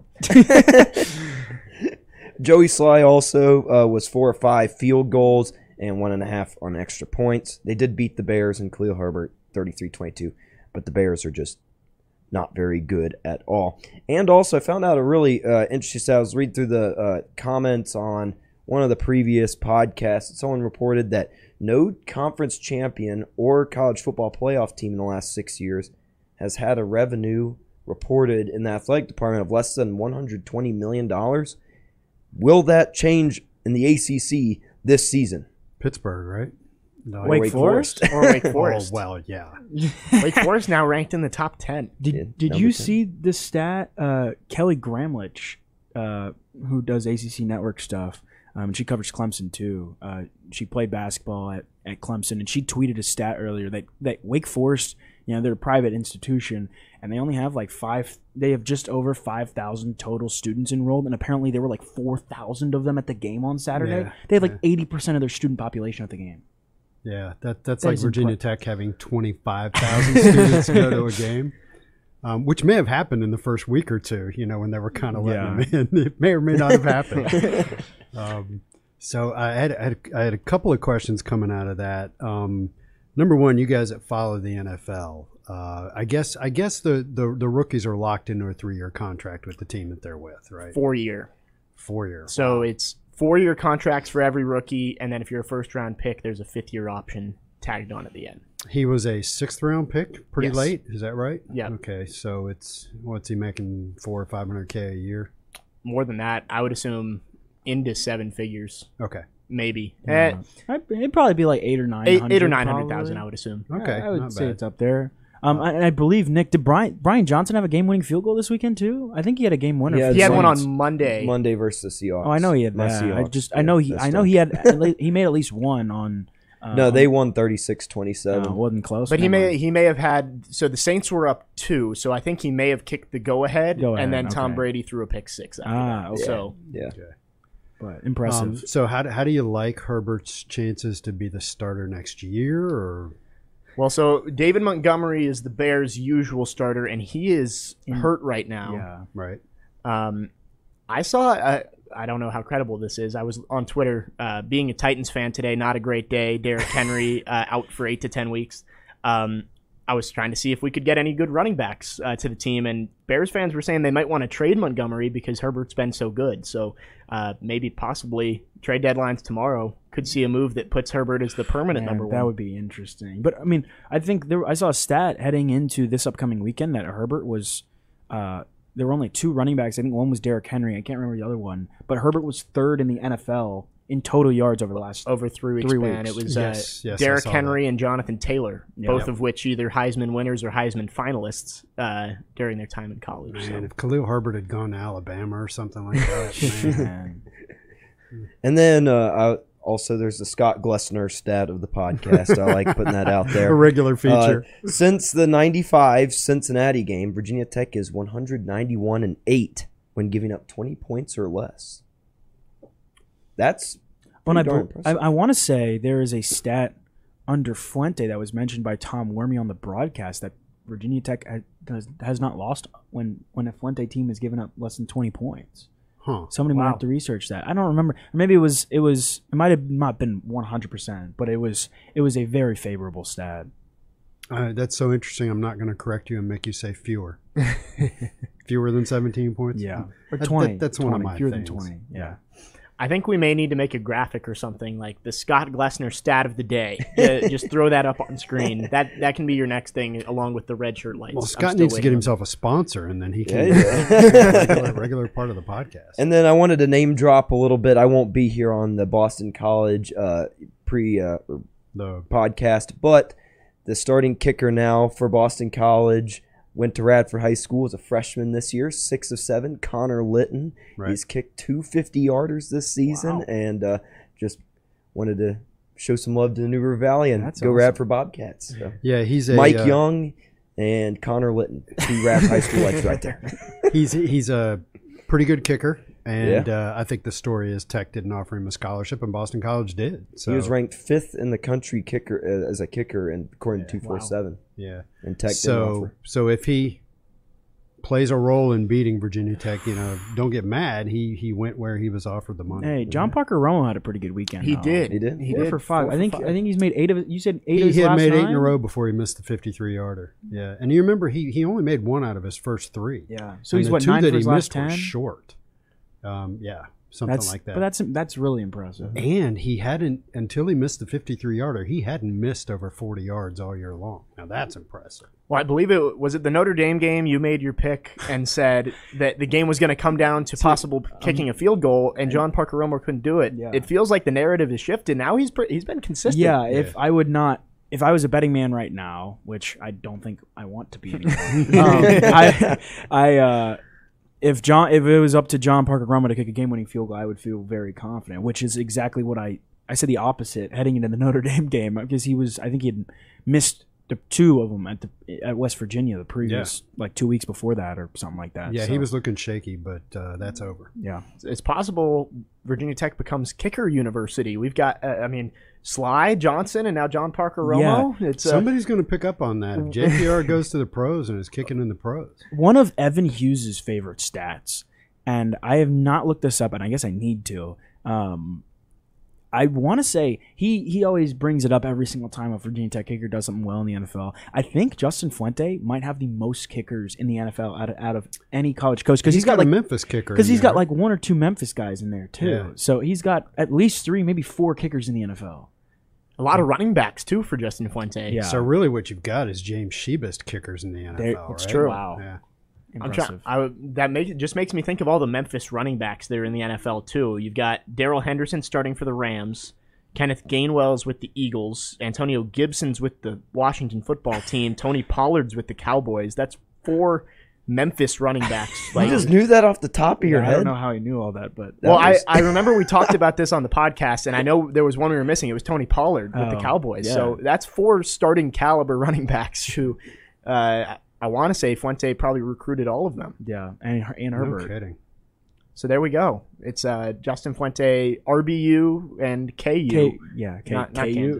Joey Sly also uh, was four or five field goals and one and a half on extra points. They did beat the Bears and Khalil Herbert thirty-three twenty-two, but the Bears are just not very good at all. And also, I found out a really uh, interesting stat. I was reading through the uh, comments on one of the previous podcasts. Someone reported that no conference champion or college football playoff team in the last six years has had a revenue reported in the athletic department of less than one hundred twenty million dollars. Will that change in the A C C this season? Pittsburgh, right? No, Wake Wake Forest? Or Wake Oh, Forest. well, yeah. Wake Forest now ranked in the top ten. Did Yeah, Did number you ten. see this stat? Uh, Kelly Gramlich, uh, who does A C C Network stuff, um, she covers Clemson too. Uh, she played basketball at, at Clemson, and she tweeted a stat earlier that, that Wake Forest, you know, they're a private institution, and they only have like five. They have just over five thousand total students enrolled, and apparently there were like four thousand of them at the game on Saturday. Yeah, they had like eighty percent of their student population at the game. Yeah, that that's That like is Virginia impre- Tech having twenty-five thousand students go to a game, um, which may have happened in the first week or two, you know, when they were kind of letting Yeah. them in. It may or may not have happened. um, so I had, I had I had a couple of questions coming out of that. Um, number one, you guys that follow the N F L, uh, I guess I guess the, the, the rookies are locked into a three-year contract with the team that they're with, right? Four year. Four year. So it's four year contracts for every rookie, and then if you're a first round pick, there's a fifth year option tagged on at the end. He was a sixth round pick, pretty Yes. late. Is that right? Yeah. Okay, so it's what's he making, four or five hundred k a year? More than that, I would assume into seven figures, Okay, maybe. Yeah. Eh, I'd- It'd probably be like eight or nine. eight, eight or nine probably. hundred thousand, I would assume. okay, I, I would not say bad. it's up there. Um, and I believe Nick did Brian Brian Johnson have a game-winning field goal this weekend too? I think he had a game winner. Yeah, for He had the one Saints. on Monday. Monday versus the Seahawks. Oh, I know he had My that. I Seahawks, just yeah, I know he that's I know tough. he had at le- he made at least one on. Uh, No, they on- won thirty-six twenty-seven. uh, wasn't close. But he Never may mind. he may have had so the Saints were up two, so I think he may have kicked the go ahead, Go and ahead, then Tom okay. Brady threw a pick six. After Ah, that. okay. So yeah. But impressive. Um, so how do, how do you like Herbert's chances to be the starter next year? Or well, so David Montgomery is the Bears' usual starter, and he is hurt right now. yeah. right? Um, I saw. Uh, I don't know how credible this is. I was on Twitter, uh, being a Titans fan today. Not a great day. Derrick Henry uh, out for eight to ten weeks. Um, I was trying to see if we could get any good running backs uh, to the team, and Bears fans were saying they might want to trade Montgomery because Herbert's been so good. So uh, maybe possibly trade deadlines tomorrow could see a move that puts Herbert as the permanent Man, number that one. would be interesting. But I mean, I think there. I saw a stat heading into this upcoming weekend that Herbert was. Uh, there were only two running backs. I think one was Derrick Henry. I can't remember the other one. But Herbert was third in the N F L in total yards over the last. Over three weeks Three span. weeks. It was Yes, uh, yes, I Derrick saw Henry and Jonathan Taylor, Yeah. both Yep. of which either Heisman winners or Heisman finalists uh, during their time in college. Man, So. if Khalil Herbert had gone to Alabama or something like that, man. Man. And then uh, I, also there's the Scott Glessner stat of the podcast. I like putting that out a there. regular feature. Uh, since the ninety-five Cincinnati game, Virginia Tech is one hundred ninety-one and eight when giving up twenty points or less. That's But I, pretty darn bel- I, impressive. I want to say there is a stat under Fuente that was mentioned by Tom Wormy on the broadcast that Virginia Tech ha- does, has not lost when, when a Fuente team has given up less than twenty points. Huh. Somebody might Wow. have to research that. I don't remember. Maybe it was. It was. It might have not been one hundred percent, but it was. It was a very favorable stat. Uh, that's so interesting. I'm not going to correct you and make you say fewer. Fewer than seventeen points? Yeah, or That- twenty. that- that's one of twenty, my fewer things. than twenty. Yeah. I think we may need to make a graphic or something like the Scott Glessner stat of the day. Ju- Just throw that up on screen. That that can be your next thing, along with the red shirt lights. Well, I'm Scott still needs to waiting get on himself a sponsor, and then he can Yeah, be yeah. a regular, regular part of the podcast. And then I wanted to name drop a little bit. I won't be here on the Boston College uh, pre uh, the podcast, but the starting kicker now for Boston College went to Radford High School as a freshman this year, six of seven. Connor Litton. Right. He's kicked two fifty-yarders this season, Wow. and uh, just wanted to show some love to the New River Valley and That's go awesome. Radford Bobcats. So. yeah, he's a Mike uh, Young and Connor Litton, two Radford High School lights right there. He's he's a pretty good kicker, and uh, I think the story is Tech didn't offer him a scholarship, and Boston College did. So He was ranked fifth in the country kicker uh, as a kicker, and according to two forty-seven. yeah. And Tech didn't So offer. so if he plays a role in beating Virginia Tech, you know, don't get mad. He he went where he was offered the money. Hey, John Parker Romo had a pretty good weekend. He though. did. He did? He Four did. for five. Four I for think. five. I think he's made eight of. You said eight He, of his he had last made eight in a nine? row before he missed the fifty-three yarder. Yeah, and you remember he he only made one out of his first three. Yeah. So And he's the what two nine that for he his last missed were ten. short. Um, yeah, something That's like that. But that's that's really impressive. And he hadn't, until he missed the fifty-three yarder, he hadn't missed over forty yards all year long. Now that's impressive. Well, I believe it was it the Notre Dame game. You made your pick and said that the game was going to come down to possible kicking a field goal, and John Parker Romo couldn't do it. Yeah. It feels like the narrative has shifted. Now he's pre- he's been consistent. Yeah. If I would not, if I was a betting man right now, which I don't think I want to be anymore, um, I, I, uh, if John, if it was up to John Parker Romo to kick a game-winning field goal, I would feel very confident. Which is exactly what I, I said the opposite heading into the Notre Dame game because he was, I think he had missed the two of them at the at West Virginia the previous like two weeks before that or something like that. Yeah, So, he was looking shaky, but uh, that's over. Yeah. It's possible Virginia Tech becomes kicker university. We've got, uh, I mean, Sly Johnson and now John Parker Romo. It's uh, Somebody's going to pick up on that. If J P R goes to the pros and is kicking in the pros. One of Evan Hughes' favorite stats, and I have not looked this up, and I guess I need to. Um, I want to say he he always brings it up every single time a Virginia Tech kicker does something well in the N F L. I think Justin Fuente might have the most kickers in the N F L out of, out of any college coach because he's he's got, a like Memphis kicker. because in he's got there. like one or two Memphis guys in there too. Yeah. So he's got at least three, maybe four kickers in the N F L. a lot of running backs too for Justin Fuente. Yeah. So really, what you've got is James Shebist kickers in the N F L. There- right? it's true. Wow. Yeah. I'm Impressive. trying. I would- that makes it just makes me think of all the Memphis running backs there in the N F L too. You've got Darrell Henderson starting for the Rams, Kenneth Gainwell's with the Eagles, Antonio Gibson's with the Washington football team, Tony Pollard's with the Cowboys. That's four Memphis running backs. You Like, just knew that off the top of your Yeah, I head. don't know how he knew all that, but That well, was- I, I remember we talked about this on the podcast, and I know there was one we were missing. It was Tony Pollard with the Oh, Cowboys. yeah. So that's four starting caliber running backs who, uh, I want to say Fuente probably recruited all of them. yeah, and and No Herbert. kidding. So there we go. It's uh, Justin Fuente, R B U, and K U. K, yeah, K, not, not K U.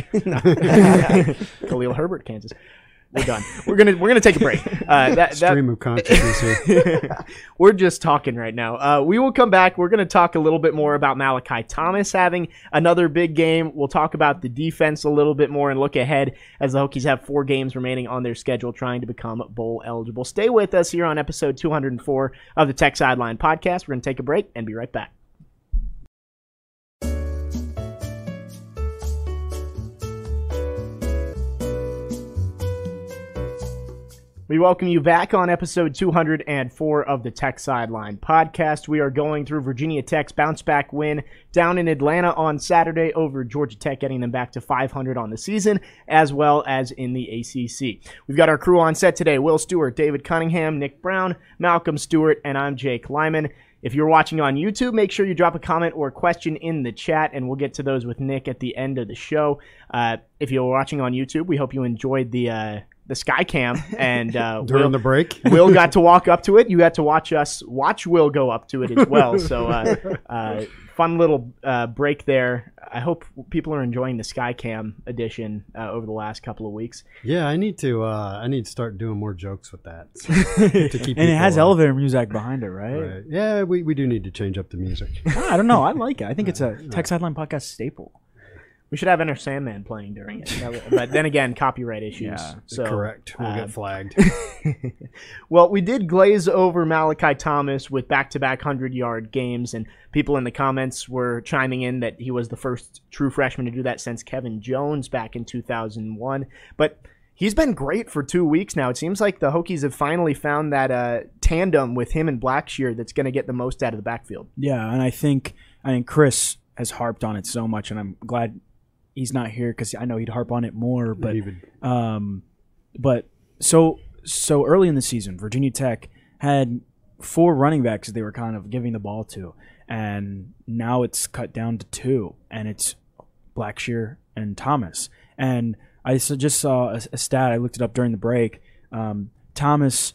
Kansas. Khalil Herbert, Kansas. We're done. We're gonna we're gonna take a break. Uh, that, that, Stream of consciousness here. we're just talking right now. Uh, we will come back. We're going to talk a little bit more about Malachi Thomas having another big game. We'll talk about the defense a little bit more and look ahead as the Hokies have four games remaining on their schedule trying to become bowl eligible. Stay with us here on episode two hundred four of the Tech Sideline Podcast. We're going to take a break and be right back. We welcome you back on episode two hundred four of the Tech Sideline Podcast. We are going through Virginia Tech's bounce-back win down in Atlanta on Saturday over Georgia Tech, getting them back to five hundred on the season, as well as in the A C C. We've got our crew on set today: Will Stewart, David Cunningham, Nick Brown, Malcolm Stewart, and I'm Jake Lyman. If you're watching on YouTube, make sure you drop a comment or a question in the chat, and we'll get to those with Nick at the end of the show. Uh, if you're watching on YouTube, we hope you enjoyed the... Uh, the Sky Cam, and uh, During Will, the break. Will got to walk up to it. You got to watch us watch Will go up to it as well. So uh, uh, fun little uh, break there. I hope people are enjoying the Sky Cam edition uh, over the last couple of weeks. Yeah, I need to. Uh, I need to start doing more jokes with that. to keep And it has people, uh, elevator music behind it, right? Right. Yeah, we, we do need to change up the music. I don't know. I like it. I think it's a Tech Sideline podcast staple. We should have Enter Sandman playing during it. That would- But then again, copyright issues. Yeah, so, Correct. We'll uh, get flagged. Well, we did glaze over Malachi Thomas with back-to-back hundred-yard games, and people in the comments were chiming in that he was the first true freshman to do that since Kevin Jones back in two thousand one. But he's been great for two weeks now. It seems like the Hokies have finally found that uh, tandem with him and Blackshear that's going to get the most out of the backfield. Yeah, and I think I mean Chris has harped on it so much, and I'm glad he's not here because I know he'd harp on it more. But He would- um, but so so early in the season, Virginia Tech had four running backs they were kind of giving the ball to, and now it's cut down to two, and it's Blackshear and Thomas. And I s- just saw a, a stat. I looked it up during the break. Um, Thomas,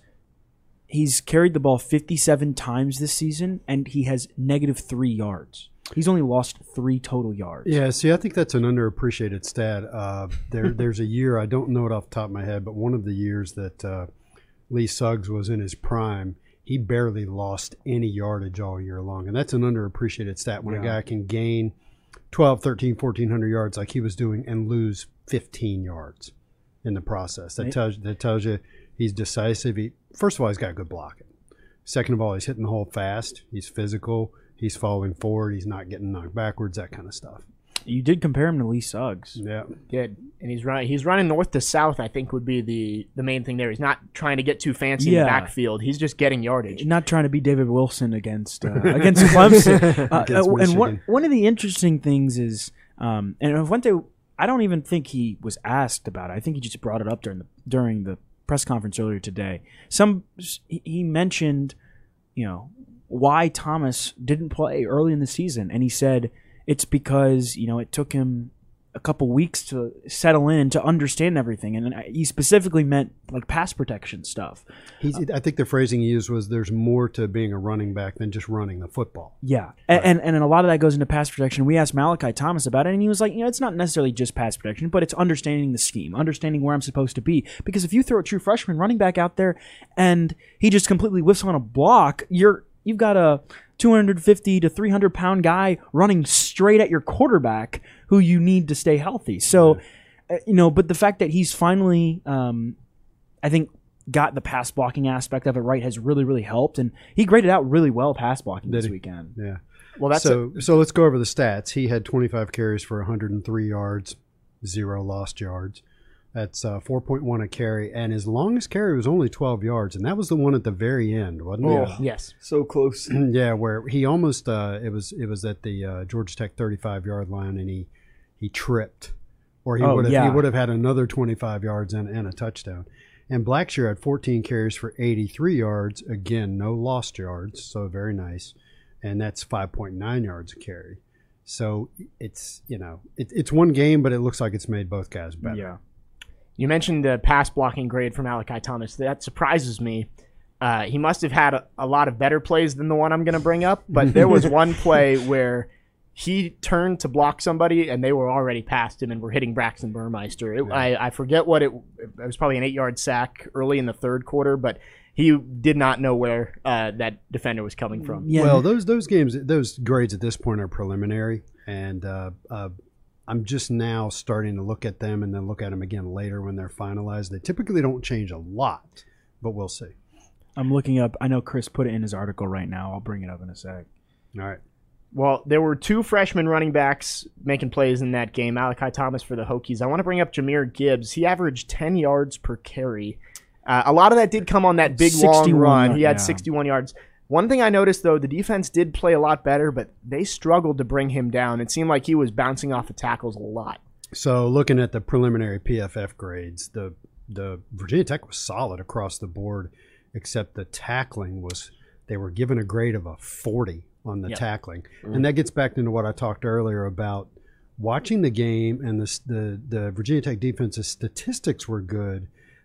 he's carried the ball fifty-seven times this season, and he has negative three yards. He's only lost three total yards. Yeah, see, I think that's an underappreciated stat. Uh, there, there's a year, I don't know it off the top of my head, but one of the years that uh, Lee Suggs was in his prime, he barely lost any yardage all year long. And that's an underappreciated stat when Yeah. a guy can gain twelve, thirteen, fourteen hundred yards like he was doing and lose fifteen yards in the process. That tells, that tells you he's decisive. He, first of all, he's got good blocking. Second of all, he's hitting the hole fast. He's physical. He's falling forward. He's not getting knocked backwards, that kind of stuff. You did compare him to Lee Suggs. Yeah. Good. And he's running he's running north to south, I think would be the, the main thing there. He's not trying to get too fancy in Yeah. the backfield. He's just getting yardage. Not trying to be David Wilson against uh, against Clemson. Uh, Against uh, and one Michigan. one of the interesting things is, um, and Fuente, I don't even think he was asked about it. I think he just brought it up during the during the press conference earlier today. Some he he mentioned, you know, why Thomas didn't play early in the season, and he said it's because, you know, it took him a couple weeks to settle in and to understand everything, and he specifically meant like pass protection stuff. He's, I think the phrasing he used was there's more to being a running back than just running the football. Yeah, and, and and a lot of that goes into pass protection. We asked Malachi Thomas about it, and he was like, you know, it's not necessarily just pass protection, but it's understanding the scheme, understanding where I'm supposed to be. Because if you throw a true freshman running back out there and he just completely whiffs on a block, you're you've got a two hundred fifty to three hundred pound guy running straight at your quarterback who you need to stay healthy. So, uh, you know, but the fact that he's finally, um, I think, got the pass blocking aspect of it right has really, really helped. And he graded out really well pass blocking Did this he? weekend. Yeah. Well, that's so so let's go over the stats. He had twenty-five carries for one hundred three yards, zero lost yards. That's uh, four point one a carry, and his longest carry was only twelve yards, and that was the one at the very end, wasn't it? Oh, yes. So close. Yeah, where he almost uh, it was it was at the uh, Georgia Tech thirty-five yard line, and he he tripped, or he Oh, would have yeah. he would have had another twenty-five yards and, and a touchdown. And Blackshear had fourteen carries for eighty-three yards. Again, no lost yards, so very nice, and that's five point nine yards a carry. So it's you know it, it's one game, but it looks like it's made both guys better. Yeah. You mentioned the pass blocking grade for Malachi Thomas. That surprises me. Uh, he must have had a, a lot of better plays than the one I'm going to bring up, but there was one play where he turned to block somebody and they were already past him and were hitting Braxton Burmeister. It, I, I forget what it, it was probably an eight-yard sack early in the third quarter, but he did not know where uh, that defender was coming from. Yeah. Well, those those games, those grades at this point are preliminary, and uh, uh, I'm just now starting to look at them and then look at them again later when they're finalized. They typically don't change a lot, but we'll see. I'm looking up. I know Chris put it in his article right now. I'll bring it up in a sec. All right. Well, there were two freshman running backs making plays in that game. Malachi Thomas for the Hokies. I want to bring up Jahmyr Gibbs. He averaged ten yards per carry. Uh, a lot of that did come on that big long sixty-one run. He had yeah. sixty-one yards. One thing I noticed, though, the defense did play a lot better, but they struggled to bring him down. It seemed like he was bouncing off the tackles a lot. So looking at the preliminary P F F grades, the the Virginia Tech was solid across the board, except the tackling was they were given a grade of a forty on the Yep. tackling, and that gets back into what I talked earlier about watching the game and the the, the Virginia Tech defense's statistics were good,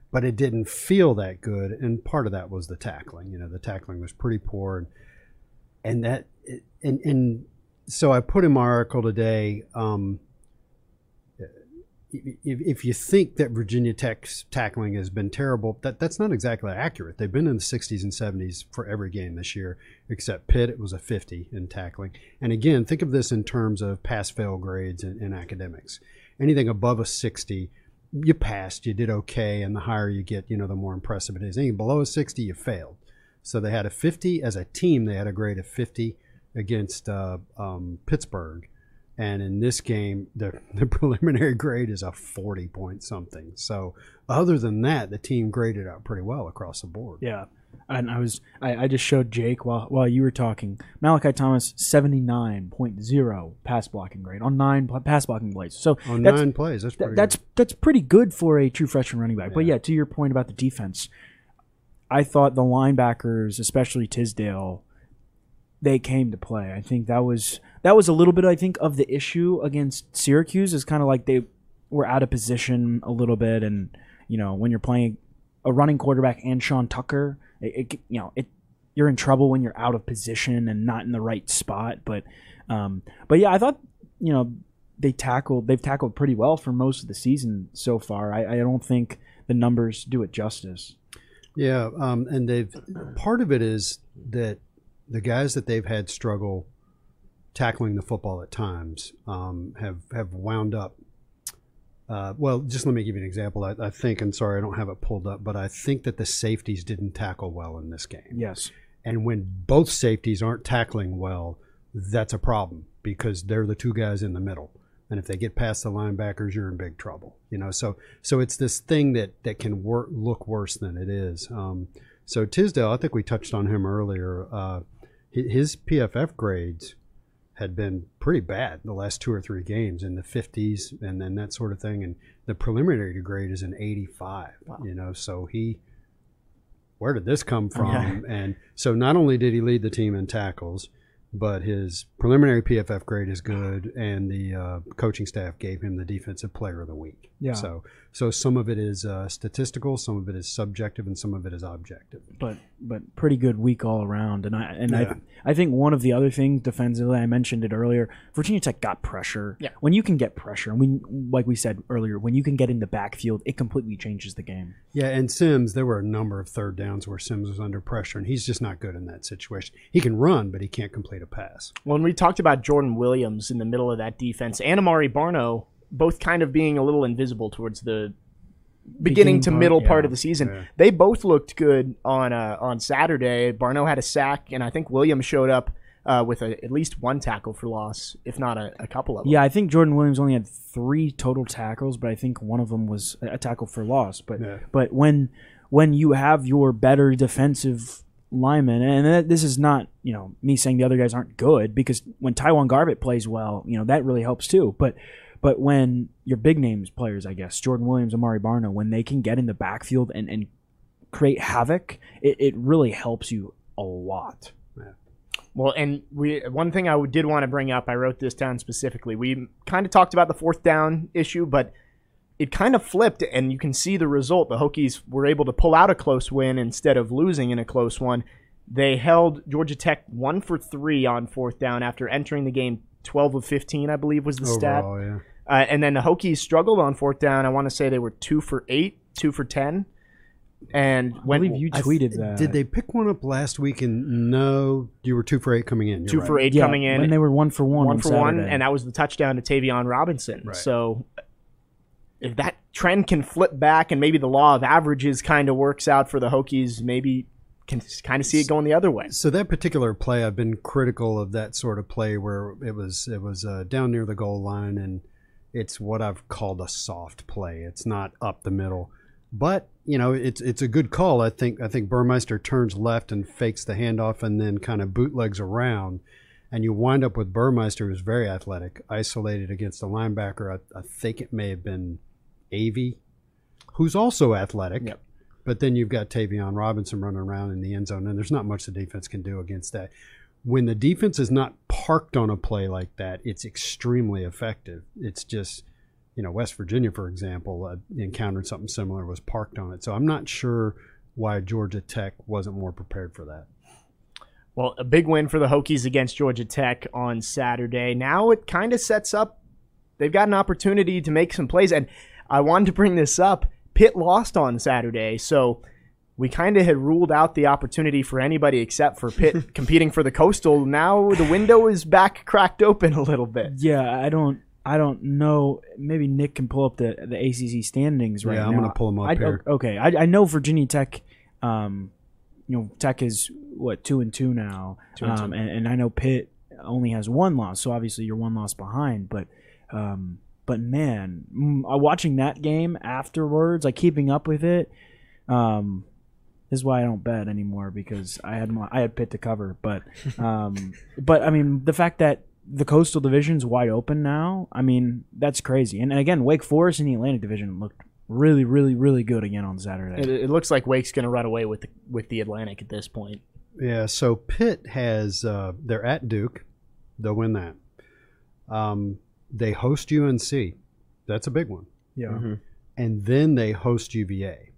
but it didn't feel that good. And part of that was the tackling. You know, the tackling was pretty poor, and and that and and so I put in my article today. Um, If, if you think that Virginia Tech's tackling has been terrible, that, that's not exactly accurate. They've been in the sixties and seventies for every game this year, except Pitt, it was a fifty in tackling. And again, think of this in terms of pass-fail grades in, in academics. Anything above a sixty, you passed, you did okay, and the higher you get, you know, the more impressive it is. Anything below a sixty, you failed. So they had a fifty. As a team, they had a grade of fifty against uh, um, Pittsburgh. And in this game, the, the preliminary grade is a forty point something. So other than that, the team graded out pretty well across the board. Yeah. And I was I, I just showed Jake while while you were talking. Malachi Thomas, seventy-nine point oh pass blocking grade on nine pass blocking plays. So on that's, nine plays, that's pretty th- that's good. that's pretty good for a true freshman running back. Yeah. But yeah, to your point about the defense, I thought the linebackers, especially Tisdale, they came to play. I think that was that was a little bit, I think, of the issue against Syracuse, is kind of like they were out of position a little bit, and you know, when you're playing a running quarterback and Sean Tucker, it, it you know it you're in trouble when you're out of position and not in the right spot. But um, but yeah, I thought you know they tackled they've tackled pretty well for most of the season so far. I, I don't think the numbers do it justice. Yeah, um, and they've part of it is that the guys that they've had struggle tackling the football at times um, have have wound up. Uh, well, just let me give you an example. I, I think, and sorry, I don't have it pulled up, but I think that the safeties didn't tackle well in this game. Yes. And when both safeties aren't tackling well, that's a problem because they're the two guys in the middle. And if they get past the linebackers, you're in big trouble. You know, so so it's this thing that that can work, look worse than it is. Um, so Tisdale, I think we touched on him earlier. Uh, his P F F grades had been pretty bad the last two or three games in the fifties and then that sort of thing. And the preliminary grade is an eighty-five. Wow. You know, so he, where did this come from? Yeah. And so not only did he lead the team in tackles, but his preliminary P F F grade is good, and the uh, coaching staff gave him the Defensive Player of the Week. Yeah. So, so some of it is uh, statistical, some of it is subjective, and some of it is objective. But but pretty good week all around. And I and Yeah. I I think one of the other things defensively, I mentioned it earlier, Virginia Tech got pressure. Yeah. When you can get pressure, and when like we said earlier, when you can get in the backfield, it completely changes the game. Yeah, and Sims, there were a number of third downs where Sims was under pressure, and he's just not good in that situation. He can run, but he can't complete a pass. When we talked about Jordan Williams in the middle of that defense and Amari Barno, both kind of being a little invisible towards the beginning Beginning to part, middle yeah. part of the season, Yeah. they both looked good on uh, on Saturday. Barno had a sack, and I think Williams showed up uh, with a, at least one tackle for loss, if not a, a couple of them. Yeah, I think Jordan Williams only had three total tackles, but I think one of them was a tackle for loss. But Yeah. but when when you have your better defensive linemen, and that, this is not you know me saying the other guys aren't good, because when Tywan Garbett plays well, you know that really helps too. But but when your big names players, I guess Jordan Williams, Amari Barno, when they can get in the backfield and, and create havoc, it, it really helps you a lot. Well, and we one thing I did want to bring up, I wrote this down specifically. We kind of talked about the fourth down issue, but it kind of flipped, and you can see the result. The Hokies were able to pull out a close win instead of losing in a close one. They held Georgia Tech one for three on fourth down after entering the game twelve of fifteen, I believe was the stat. Overall, yeah. Uh, and then the Hokies struggled on fourth down. I want to say they were two for eight, two for ten. And I when believe you I tweeted th- that. Did they pick one up last week? And no, you were two for eight coming in. You're two right. for eight yeah, coming in, when they were one for one, one on for one, Saturday. and that was the touchdown to Tavion Robinson. Right. So if that trend can flip back and maybe the law of averages kind of works out for the Hokies, maybe can kind of see it going the other way. So that particular play, I've been critical of that sort of play where it was it was uh, down near the goal line, and it's what I've called a soft play. It's not up the middle, but you know it's it's a good call. I think I think Burmeister turns left and fakes the handoff and then kind of bootlegs around, and you wind up with Burmeister, who's very athletic, isolated against a linebacker. I, I think it may have been Avey, who's also athletic. Yep. But then you've got Tavion Robinson running around in the end zone, and there's not much the defense can do against that. When the defense is not parked on a play like that, it's extremely effective. It's just you know, West Virginia, for example, uh, encountered something similar, was parked on it. So I'm not sure why Georgia Tech wasn't more prepared for that. Well, a big win for the Hokies against Georgia Tech on Saturday. Now it kind of sets up, they've got an opportunity to make some plays. And I wanted to bring this up. Pitt lost on Saturday, so we kind of had ruled out the opportunity for anybody except for Pitt competing for the Coastal. Now the window is back cracked open a little bit. Yeah, I don't I don't know. Maybe Nick can pull up the, the A C C standings right yeah, now. I'm going to pull them up I, here. Okay, I, I know Virginia Tech, um, you know, Tech is, what, two and two now. Two and um, two. And, and I know Pitt only has one loss, so obviously you're one loss behind. But, um, but man, mm, uh, watching that game afterwards, like keeping up with it, um, this is why I don't bet anymore, because I had my, I had Pitt to cover. But um, but I mean, the fact that the Coastal Division's wide open now, I mean, that's crazy. And, and again, Wake Forest in the Atlantic Division looked really, really, really good again on Saturday. It, it looks like Wake's going to run away with the, with the Atlantic at this point. Yeah, so Pitt has, uh, they're at Duke. They'll win that. Um, they host U N C. That's a big one. Yeah. Mm-hmm. And then they host U V A.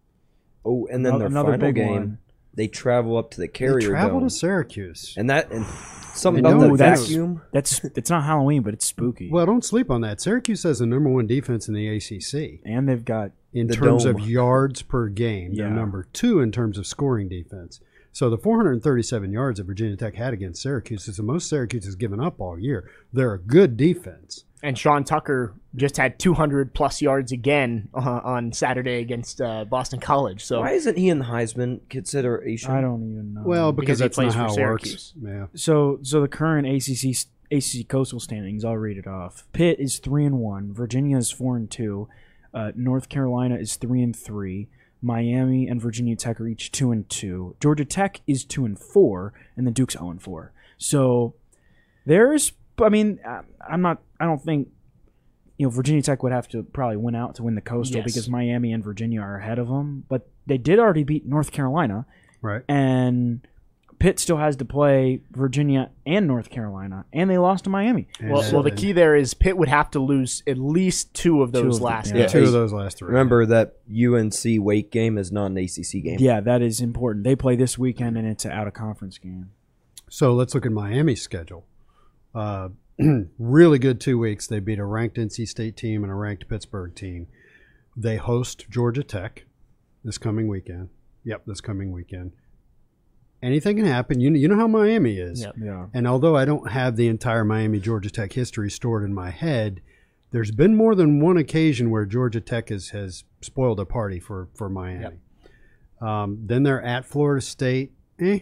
Oh, and then their Another final big game, one. they travel up to the Carrier They travel Dome. to Syracuse. And that and something They about know the that's- vacuum. That's it's not Halloween, but it's spooky. Well, don't sleep on that. Syracuse has the number one defense in the A C C. And they've got In The terms dome. of yards per game, they're Yeah. number two in terms of scoring defense. So the four hundred thirty-seven yards that Virginia Tech had against Syracuse is the most Syracuse has given up all year. They're a good defense. And Sean Tucker just had two hundred plus yards again uh, on Saturday against uh, Boston College. So Why isn't he in the Heisman consideration? I don't even know. Well, Because because, he that's plays not for how it Syracuse. works. Yeah. So, so the current A C C A C C Coastal standings, I'll read it off. Pitt is three and one. Virginia is four and two. Uh, North Carolina is three and three. Miami and Virginia Tech are each two and two. Georgia Tech is two and four, and the Duke's zero and four. So there's, I mean, I- I'm not. I don't think, you know, Virginia Tech would have to probably win out to win the Coastal Yes. because Miami and Virginia are ahead of them. But they did already beat North Carolina. Right. And Pitt still has to play Virginia and North Carolina, and they lost to Miami. And well, then- well, the key there is Pitt would have to lose at least two of Two those of them, last yeah. Yeah. games. Two of those last three. Remember that U N C Wake game is not an A C C game. Yeah, that is important. They play this weekend, and it's an out-of-conference game. So let's look at Miami's schedule. Uh, really good two weeks. They beat a ranked N C State team and a ranked Pittsburgh team. They host Georgia Tech this coming weekend. Yep, this coming weekend. Anything can happen. You know, you know how Miami is. Yep. Yeah. And although I don't have the entire Miami Georgia Tech history stored in my head, there's been more than one occasion where Georgia Tech has, has spoiled a party for, for Miami. Um, then they're at Florida State. Eh.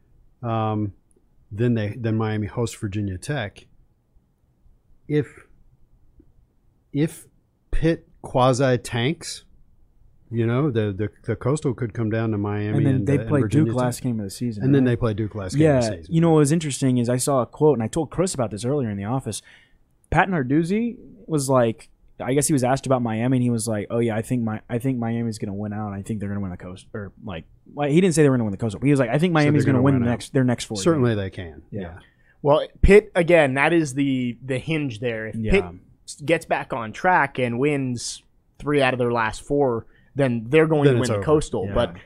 Um, then they then Miami hosts Virginia Tech. If if Pitt quasi tanks, you know, the, the the Coastal could come down to Miami, And then and they uh, and play Virginia Duke Tech. last game of the season. and then right? they play Duke last game of the Yeah, season. you know what was interesting is I saw a quote, and I told Chris about this earlier in the office. Pat Narduzzi was like, I guess he was asked about Miami, and he was like, "Oh yeah, I think my I think Miami's going to win out. I think they're going to win the coast." Or like, well, he didn't say they were going to win the coast, but he was like, "I think Miami's they're going to gonna win win out. next their next four." Certainly they can. Yeah. Yeah. Well, Pitt again. That is the the hinge there. If Yeah. Pitt gets back on track and wins three out of their last four, then they're going Then to win it's the over. Coastal. Yeah. But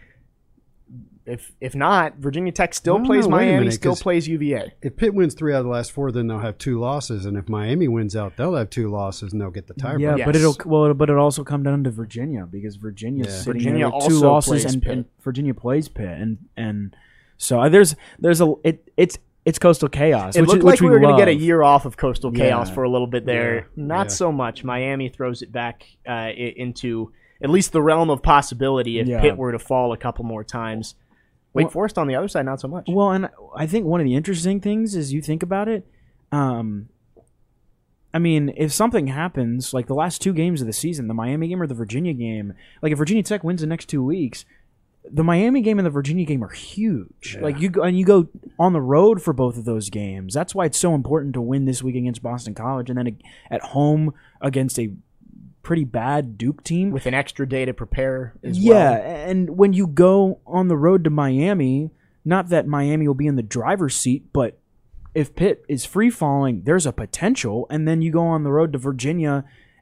if if not, Virginia Tech still No, plays no, wait a Miami, minute, still 'cause- plays U V A. If Pitt wins three out of the last four, then they'll have two losses, and if Miami wins out, they'll have two losses, and they'll get the tiebreaker. Yeah, Yes. but it'll well, but it'll also come down to Virginia because Virginia's Yeah. sitting Virginia there with two also losses, plays and, Pitt. and Virginia plays Pitt, and and so uh, there's there's a it it's it's coastal chaos. It which, looked which like we were going to get a love. year off of Coastal Chaos Yeah. for a little bit there. Yeah. Not Yeah. so much. Miami throws it back uh, i- into at least the realm of possibility if Yeah. Pitt were to fall a couple more times. Wake Well- Forest on the other side, not so much. Well, and I think one of the interesting things is you think about it. Um, I mean, if something happens, like the last two games of the season, the Miami game or the Virginia game, like if Virginia Tech wins the next two weeks, the Miami game and the Virginia game are huge. Yeah. Like you go and you go on the road for both of those games. That's why it's so important to win this week against Boston College, and then at home against a pretty bad Duke team. With an extra day to prepare as Yeah, well. and when you go on the road to Miami, not that Miami will be in the driver's seat, but if Pitt is free falling, there's a potential, and then you go on the road to Virginia,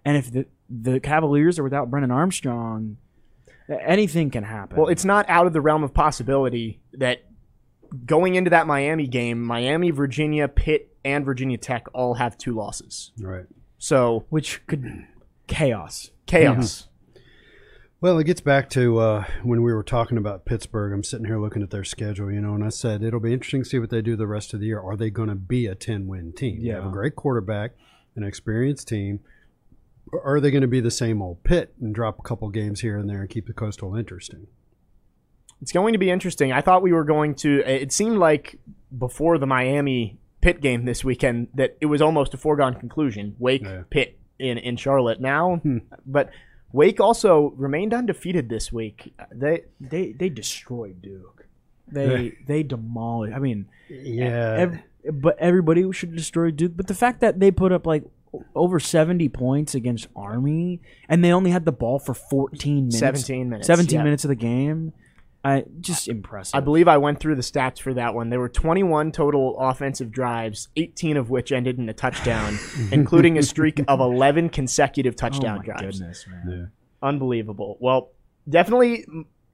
And if the the Cavaliers are without Brennan Armstrong, anything can happen. Well, it's not out of the realm of possibility that going into that Miami game, Miami, Virginia, Pitt, and Virginia Tech all have two losses. Right. So which could chaos. chaos. Well, it gets back to uh, when we were talking about Pittsburgh. I'm sitting here looking at their schedule, you know, and I said it'll be interesting to see what they do the rest of the year. Are they going to be a ten-win team? They have a Yeah. great quarterback, an experienced team. Or are they going to be the same old Pitt and drop a couple games here and there and keep the Coastal interesting? It's going to be interesting. I thought we were going to. It seemed like before the Miami Pitt game this weekend that it was almost a foregone conclusion. Wake, Yeah. Pitt in in Charlotte now, Hmm. but Wake also remained undefeated this week. They They they destroyed Duke. They they demolished. I mean, Yeah. ev- but everybody should destroy Duke. But the fact that they put up like over seventy points against Army and they only had the ball for fourteen minutes, seventeen minutes. seventeen yeah. minutes of the game, I just impressive. I believe I went through the stats for that one. There were twenty-one total offensive drives, eighteen of which ended in a touchdown, including a streak of eleven consecutive touchdown oh my drives. goodness, man. Yeah. Unbelievable. Well, definitely.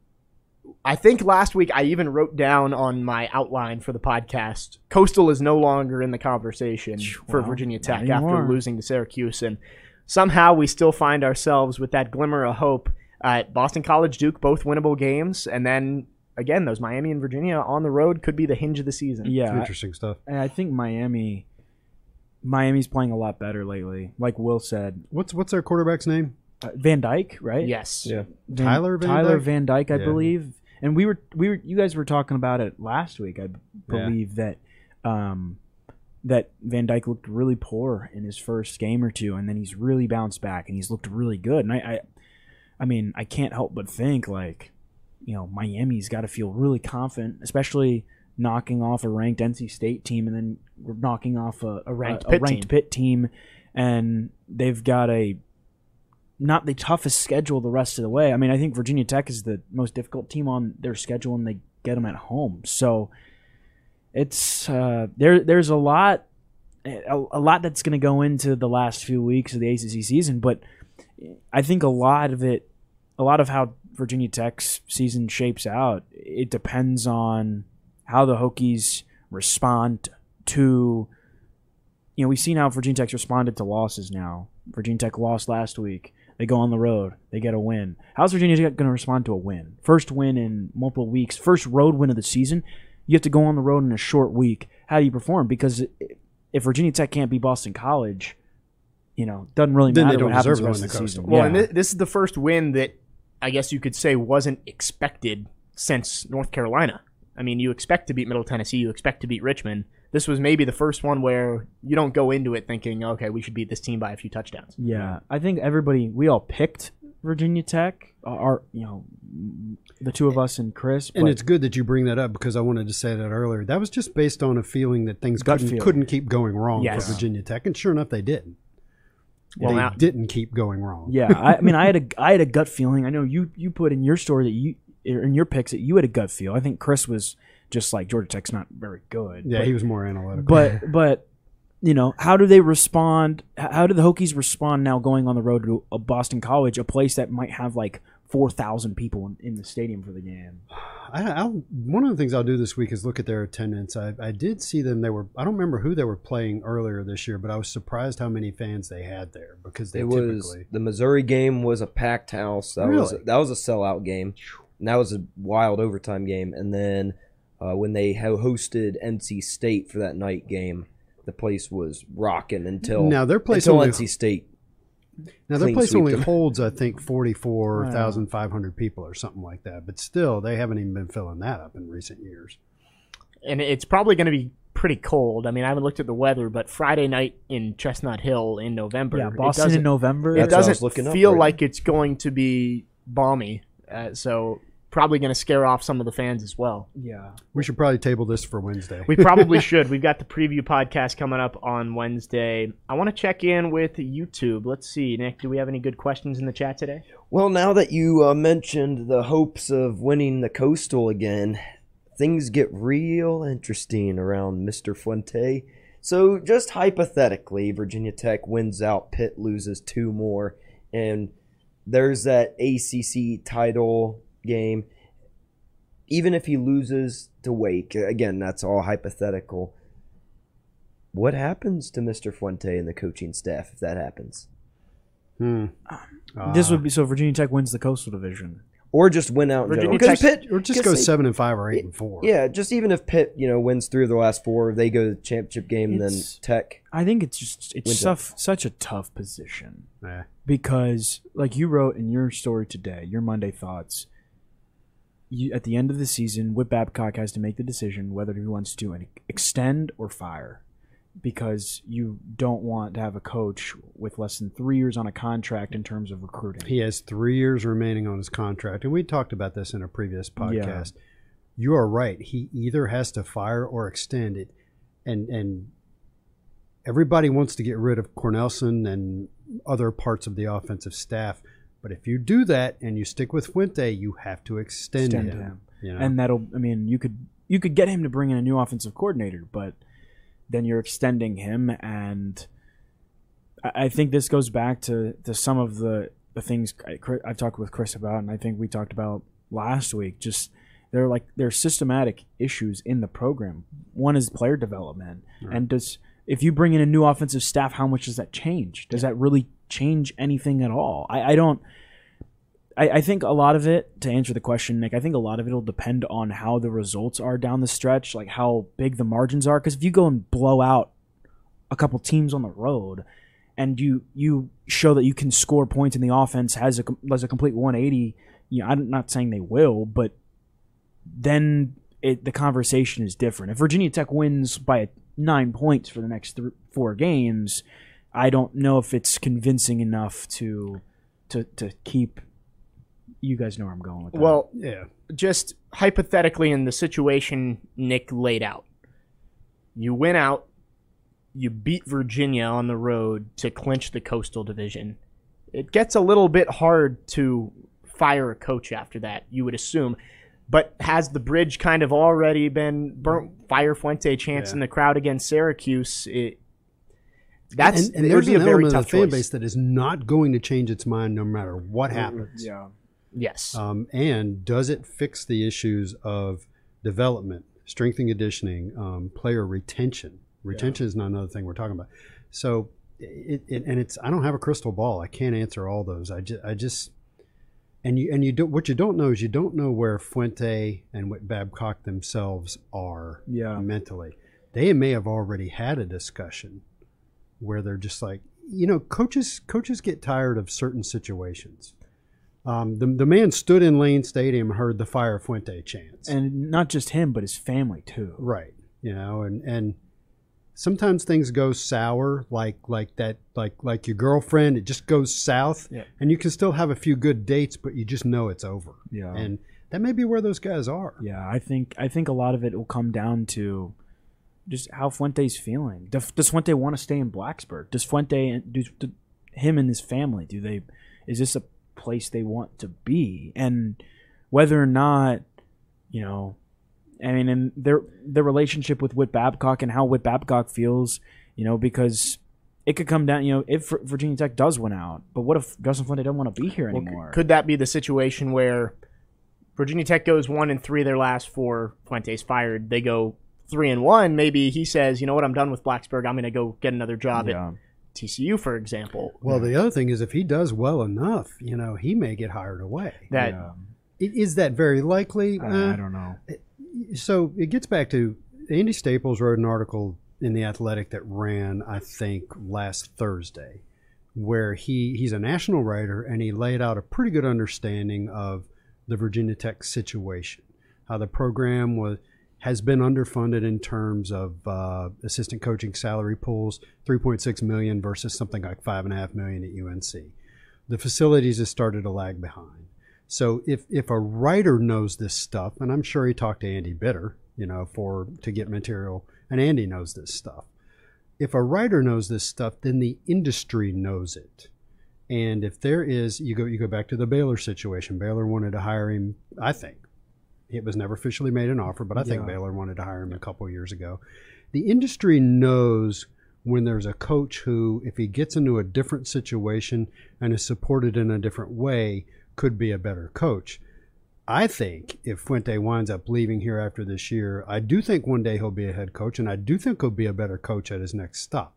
I think last week I even wrote down on my outline for the podcast, Coastal is no longer in the conversation for Well, Virginia Tech not after anymore. losing to Syracuse. And somehow we still find ourselves with that glimmer of hope. Uh, Boston College, Duke, both winnable games. And then, again, those Miami and Virginia on the road could be the hinge of the season. Yeah, I, Interesting stuff. and I think Miami, Miami's playing a lot better lately. Like Will said, What's what's their quarterback's name? uh, Van Dyke, right? Yes. Yeah. Van- Tyler Van Tyler Dyke? Van Dyke, I Yeah. believe. And we were we were you guys were talking about it last week. I believe that um, that Van Dyke looked really poor in his first game or two, and then he's really bounced back and he's looked really good. And I, I, I mean, I can't help but think like, you know, Miami's got to feel really confident, especially knocking off a ranked N C State team, and then we're knocking off a, A ranked a, Pitt ranked team. Pitt team, and they've got a not the toughest schedule the rest of the way. I mean, I think Virginia Tech is the most difficult team on their schedule, and they get them at home. So it's uh, there. There's a lot, a, a lot that's going to go into the last few weeks of the A C C season. But I think a lot of it, a lot of how Virginia Tech's season shapes out, it depends on how the Hokies respond to. You know, we've seen how Virginia Tech's responded to losses now. Virginia Tech lost last week. They go on the road. They get a win. How's Virginia Tech going to respond to a win? First win in multiple weeks. First road win of the season. You have to go on the road in a short week. How do you perform? Because if Virginia Tech can't beat Boston College, you know, doesn't really Then they matter don't what happens deserve the to rest win of the the Coastal. season. Well, yeah. and thi- this is the first win that I guess you could say wasn't expected since North Carolina. I mean, you expect to beat Middle Tennessee. You expect to beat Richmond. This was maybe the first one where you don't go into it thinking, okay, we should beat this team by a few touchdowns. Yeah, I think everybody, we all picked Virginia Tech, our, you know, the two of us and Chris. And but- it's good that you bring that up because I wanted to say that earlier. That was just based on a feeling that things Gut couldn't, feeling. couldn't keep going wrong Yes. for Virginia Tech, and sure enough, they did. Well, they now- didn't keep going wrong. Yeah, I, I mean, I had a, I had a gut feeling. I know you, you put in your story that you, in your picks that you had a gut feel. I think Chris was just like Georgia Tech's not very good. Yeah, but, he was more analytical. but but you know, how do they respond? How do the Hokies respond now going on the road to a Boston College, a place that might have like four thousand people in, in the stadium for the game? I, I'll, one of the things I'll do this week is look at their attendance. I, I did see them. They were. I don't remember who they were playing earlier this year, but I was surprised how many fans they had there because they It typically. was the Missouri game was a packed house. That was Really? that was a sellout game. And that was a wild overtime game. And then uh, when they ho- hosted N C State for that night game, the place was rocking until Now, their place until only- N C State. Now their clean place sweep only them. holds, I think, forty-four thousand five hundred people or something like that. But still, they haven't even been filling that up in recent years. And it's probably going to be pretty cold. I mean, I haven't looked at the weather, but Friday night in Chestnut Hill in November. Yeah, it Boston doesn't- in November. It That's what I was doesn't looking up feel right like it's going to be balmy. Uh, so probably going to scare off some of the fans as well. Yeah. We should probably table this for Wednesday. We probably should. We've got the preview podcast coming up on Wednesday. I want to check in with YouTube. Let's see, Nick, do we have any good questions in the chat today? Well, now that you uh, mentioned the hopes of winning the Coastal again, things get real interesting around Mister Fuente. So just hypothetically, Virginia Tech wins out, Pitt loses two more, and there's that A C C title game. Even if he loses to Wake, again, that's all hypothetical. What happens to Mister Fuente and the coaching staff if that happens? Hmm. This Uh, would be so Virginia Tech wins the Coastal Division. Or just win out in Virginia general. 'Cause Tech- Pitt, or just 'cause go they- seven and five or eight and four. Yeah, just even if Pitt, you know, wins three of the last four, they go to the championship game, and then It's- Tech. I think it's just it's Wins tough, such a tough position Yeah. because, like you wrote in your story today, your Monday thoughts. You, at the end of the season, Whit Babcock has to make the decision whether he wants to extend or fire, because you don't want to have a coach with less than three years on a contract in terms of recruiting. He has three years remaining on his contract, and we talked about this in a previous podcast. You are right. He either has to fire or extend it, and and everybody wants to get rid of Cornelson and other parts of the offensive staff. But if you do that and you stick with Fuente, you have to extend, Extend him. him. You know? And that'll, I mean, you could you could get him to bring in a new offensive coordinator, but then you're extending him, and I I think this goes back to, to some of the, the things I, I've talked with Chris about, and I think we talked about last week. Just they're like they're systematic issues in the program. One is player development, Right. and does if you bring in a new offensive staff, how much does that change? Does that really change anything at all? I, I don't. I, I think a lot of it, to answer the question, Nick, I think a lot of it will depend on how the results are down the stretch, like how big the margins are. Because if you go and blow out a couple teams on the road, and you you show that you can score points in the offense, has a has a complete one eighty. You know, I'm not saying they will, but then it, the conversation is different. If Virginia Tech wins by nine points for the next th- four games, I don't know if it's convincing enough to to to keep. You guys know where I'm going with that. Well, yeah. just hypothetically in the situation Nick laid out, you win out, you beat Virginia on the road to clinch the Coastal Division. It gets a little bit hard to fire a coach after that, you would assume. But has the bridge kind of already been burnt? Fire Fuente chance Yeah. in the crowd against Syracuse. It, that's and, and it would there's be a an very element of tough the fan choice. base that is not going to change its mind no matter what happens. yeah. Yes. Um, and does it fix the issues of development, strength and conditioning, um, player retention? Retention is not another thing we're talking about. So, it, it and it's I don't have a crystal ball. I can't answer all those. I just I just and you and you don't what you don't know is you don't know where Fuente and what Babcock themselves are Yeah. mentally. They may have already had a discussion where they're just like, you know, coaches coaches get tired of certain situations. Um, the, the man stood in Lane Stadium and heard the Fire Fuente chants. And not just him, but his family too. Right. You know, and, and sometimes things go sour like like that like like your girlfriend, it just goes south. Yeah. And you can still have a few good dates, but you just know it's over. Yeah. And that may be where those guys are. Yeah, I think I think a lot of it will come down to just how Fuente's feeling. Does, does Fuente want to stay in Blacksburg? Does Fuente and do, do him and his family? Do they? Is this a place they want to be? And whether or not, you know, I mean, and their their relationship with Whit Babcock and how Whit Babcock feels, you know, because it could come down, you know, if Virginia Tech does win out, but what if Justin Fuente doesn't want to be here Well, anymore? could that be the situation where Virginia Tech goes one and three their last four, Fuente's fired, they go three and one, maybe he says, you know what, I'm done with Blacksburg, I'm going to go get another job yeah. at T C U, for example. Well, the other thing is if he does well enough, you know, he may get hired away. That yeah. I- Is that very likely? I, Uh, I don't know. So it gets back to Andy Staples wrote an article in The Athletic that ran, I think, last Thursday, where he, he's a national writer and he laid out a pretty good understanding of the Virginia Tech situation, how the program was has been underfunded in terms of uh, assistant coaching salary pools, three point six million dollars versus something like five point five million dollars at U N C. The facilities have started to lag behind. So if if a writer knows this stuff, and I'm sure he talked to Andy Bitter, you know, for to get material, and Andy knows this stuff. If a writer knows this stuff, then the industry knows it. And if there is, you go you go back to the Baylor situation. Baylor wanted to hire him, I think, It was never officially made an offer, but I think Yeah. Baylor wanted to hire him a couple of years ago. The industry knows when there's a coach who, if he gets into a different situation and is supported in a different way, could be a better coach. I think if Fuente winds up leaving here after this year, I do think one day he'll be a head coach, and I do think he'll be a better coach at his next stop.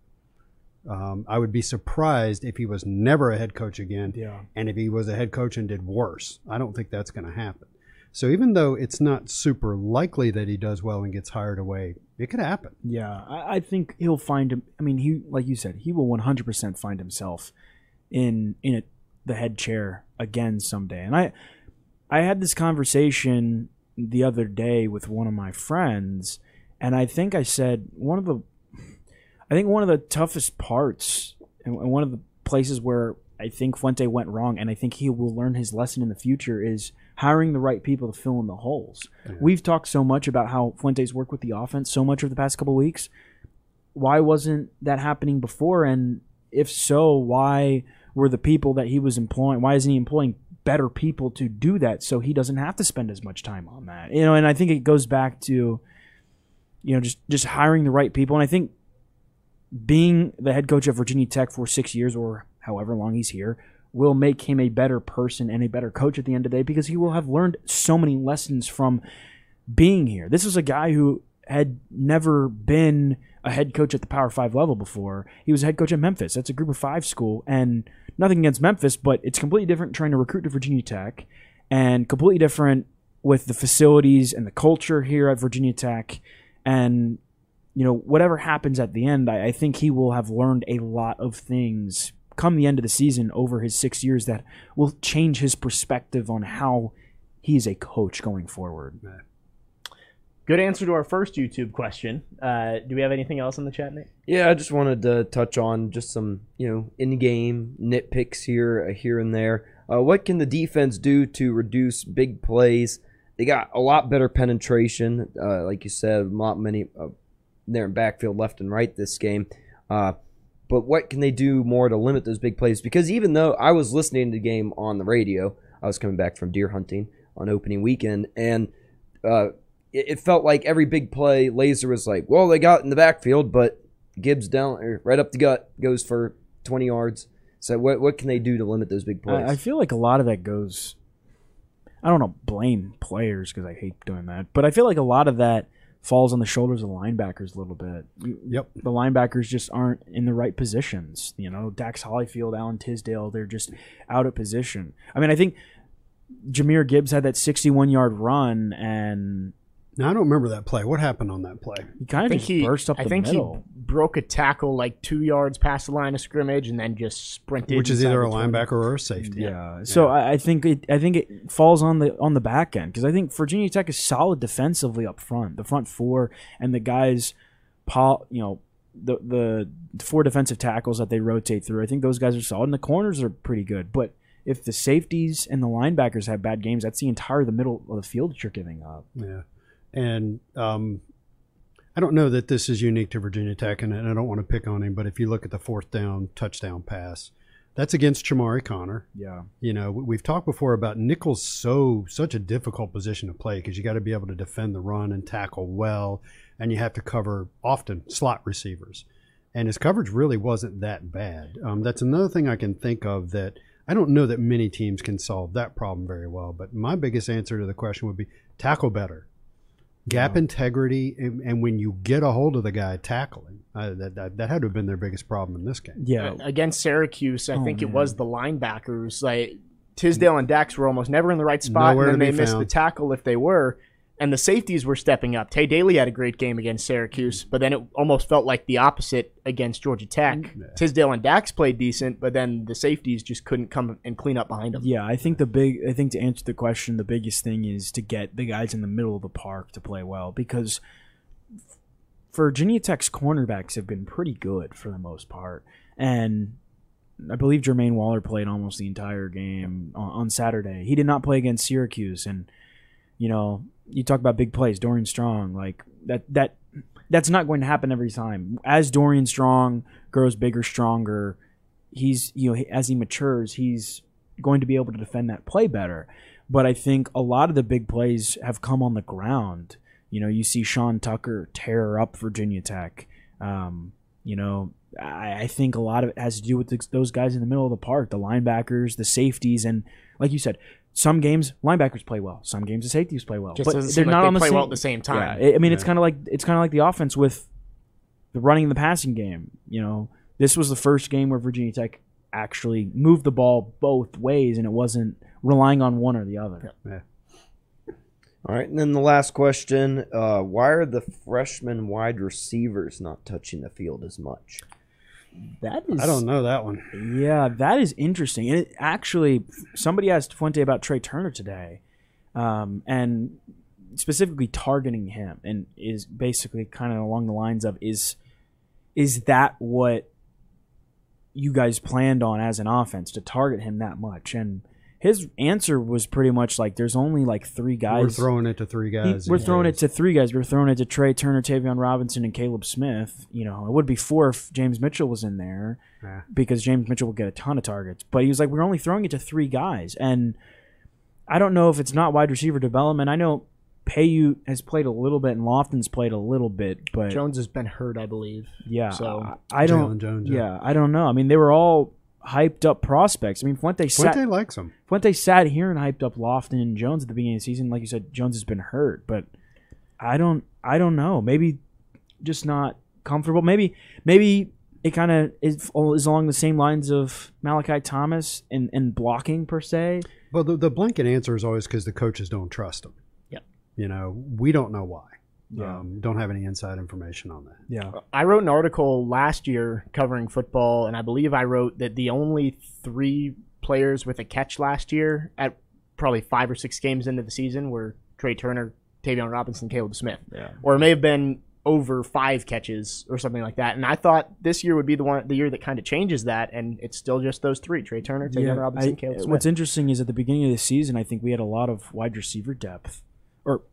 Um, I would be surprised if he was never a head coach again, Yeah. and if he was a head coach and did worse. I don't think that's going to happen. So even though it's not super likely that he does well and gets hired away, it could happen. Yeah, I, I think he'll find him. I mean, he, like you said, he will one hundred percent find himself in in a, the head chair again someday. And I, I had this conversation the other day with one of my friends, and I think I said one of the, I think one of the toughest parts and one of the places where I think Fuente went wrong, and I think he will learn his lesson in the future, is hiring the right people to fill in the holes. Yeah. We've talked so much about how Fuente's worked with the offense so much over the past couple of weeks. Why wasn't that happening before? And if so, why were the people that he was employing, why isn't he employing better people to do that so he doesn't have to spend as much time on that? You know, and I think it goes back to, you know, just, just hiring the right people. And I think being the head coach at Virginia Tech for six years or however long he's here will make him a better person and a better coach at the end of the day, because he will have learned so many lessons from being here. This is a guy who had never been a head coach at the Power Five level before. He was a head coach at Memphis. That's a Group of Five school, and nothing against Memphis, but it's completely different trying to recruit to Virginia Tech, and completely different with the facilities and the culture here at Virginia Tech. And, you know, whatever happens at the end, I, I think he will have learned a lot of things come the end of the season over his six years that will change his perspective on how he's a coach going forward. Good answer to our first YouTube question. Uh, do we have anything else in the chat, Nate? Yeah, I just wanted to touch on just some, you know, in-game nitpicks here, uh, here and there. Uh, what can the defense do to reduce big plays? They got a lot better penetration, uh, like you said, a lot many uh, there in backfield, left and right this game. Uh, but what can they do more to limit those big plays? Because even though I was listening to the game on the radio, I was coming back from deer hunting on opening weekend, and uh, it, it felt like every big play, Laser was like, well, they got in the backfield, but Gibbs down or right up the gut goes for twenty yards. So what what can they do to limit those big plays? I, I feel like a lot of that goes, I don't know, blame players because I hate doing that, but I feel like a lot of that falls on the shoulders of the linebackers a little bit. Yep. The linebackers just aren't in the right positions. You know, Dax Hollifield, Alan Tisdale, they're just out of position. I mean, I think Jahmyr Gibbs had that sixty-one-yard run, and Now, I don't remember that play. What happened on that play? he kind I of think just he burst up I the think middle. he broke a tackle like two yards past the line of scrimmage and then just sprinted. Which is inside either the a twenty. linebacker or a safety. Yeah. So I, I think it. I think it falls on the on the back end, because I think Virginia Tech is solid defensively up front. The front four and the guys, Paul, you know, the the four defensive tackles that they rotate through. I think those guys are solid, and the corners are pretty good. But if the safeties and the linebackers have bad games, that's the entire the middle of the field that you're giving up. Yeah. And um, I don't know that this is unique to Virginia Tech, and I don't want to pick on him, but if you look at the fourth down touchdown pass, that's against Chamari Connor. Yeah. You know, we've talked before about nickel's so such a difficult position to play because you got to be able to defend the run and tackle well, and you have to cover often slot receivers. And his coverage really wasn't that bad. Um, that's another thing I can think of that I don't know that many teams can solve that problem very well. But my biggest answer to the question would be tackle better. Gap Yeah. integrity, and, and when you get a hold of the guy, tackling. Uh, that, that that had to have been their biggest problem in this game. Yeah. Against Syracuse, I Oh, think it man. was the linebackers. Like Tisdale and Dax were almost never in the right spot, Nowhere and then to they be missed found. the tackle if they were. And the safeties were stepping up. Tay Daly had a great game against Syracuse, but then it almost felt like the opposite against Georgia Tech. Yeah. Tisdale and Dax played decent, but then the safeties just couldn't come and clean up behind them. Yeah, I think the big I think to answer the question, the biggest thing is to get the guys in the middle of the park to play well, because Virginia Tech's cornerbacks have been pretty good for the most part. And I believe Jermaine Waller played almost the entire game on, on Saturday. He did not play against Syracuse, and you know, you talk about big plays, Dorian Strong, like that that that's not going to happen every time. As Dorian Strong grows bigger, stronger, he's, you know, as he matures, he's going to be able to defend that play better. but I think a lot of the big plays have come on the ground. You know, you see Sean Tucker tear up Virginia Tech. Um, you know, I, I think a lot of it has to do with the, those guys in the middle of the park, the linebackers, the safeties, and like you said, some games linebackers play well, some games the safeties play well, Just but doesn't they're seem like not they on the play same. well at the same time. Yeah, I mean, Yeah. it's kind of like it's kind of like the offense with the running and the passing game. You know, this was the first game where Virginia Tech actually moved the ball both ways, and it wasn't relying on one or the other. Yeah. All right, and then the last question: uh, why are the freshman wide receivers not touching the field as much? That is, I don't know that one. Yeah, that is interesting. And it actually, somebody asked Fuente about Trey Turner today, um, and specifically targeting him, and is basically kind of along the lines of is is that what you guys planned on as an offense, to target him that much? And his answer was pretty much like, there's only like three guys. We're throwing it to three He- guys. we're these throwing it days. to three guys. We're throwing it to Trey Turner, Tavion Robinson, and Caleb Smith. You know, it would be four if James Mitchell was in there, Yeah. because James Mitchell will get a ton of targets. But he was like, we're only throwing it to three guys. And I don't know if it's not wide receiver development. I know Payute has played a little bit and Lofton's played a little bit, but Jones has been hurt, I believe. yeah, So- I, I don't. Jalen Jones, yeah. yeah. I don't know. I mean, they were all hyped up prospects. I mean, Fuente sat. Fuente likes him. Fuente sat here and hyped up Lofton and Jones at the beginning of the season. Like you said, Jones has been hurt, but I don't I don't know. Maybe just not comfortable. Maybe maybe it kind of is, is along the same lines of Malachi Thomas and, and blocking per se. Well, the, the blanket answer is always because the coaches don't trust him. Yep. You know, we don't know why. Yeah. Um, don't have any inside information on that. Yeah. I wrote an article last year covering football, and I believe I wrote that the only three players with a catch last year at probably five or six games into the season were Trey Turner, Tavion Robinson, Caleb Smith. Yeah. Or it may have been over five catches or something like that. And I thought this year would be the one the year that kind of changes that, and it's still just those three: Trey Turner, Tavion Robinson, I- Caleb Smith. what's interesting is at the beginning of the season, I think we had a lot of wide receiver depth, or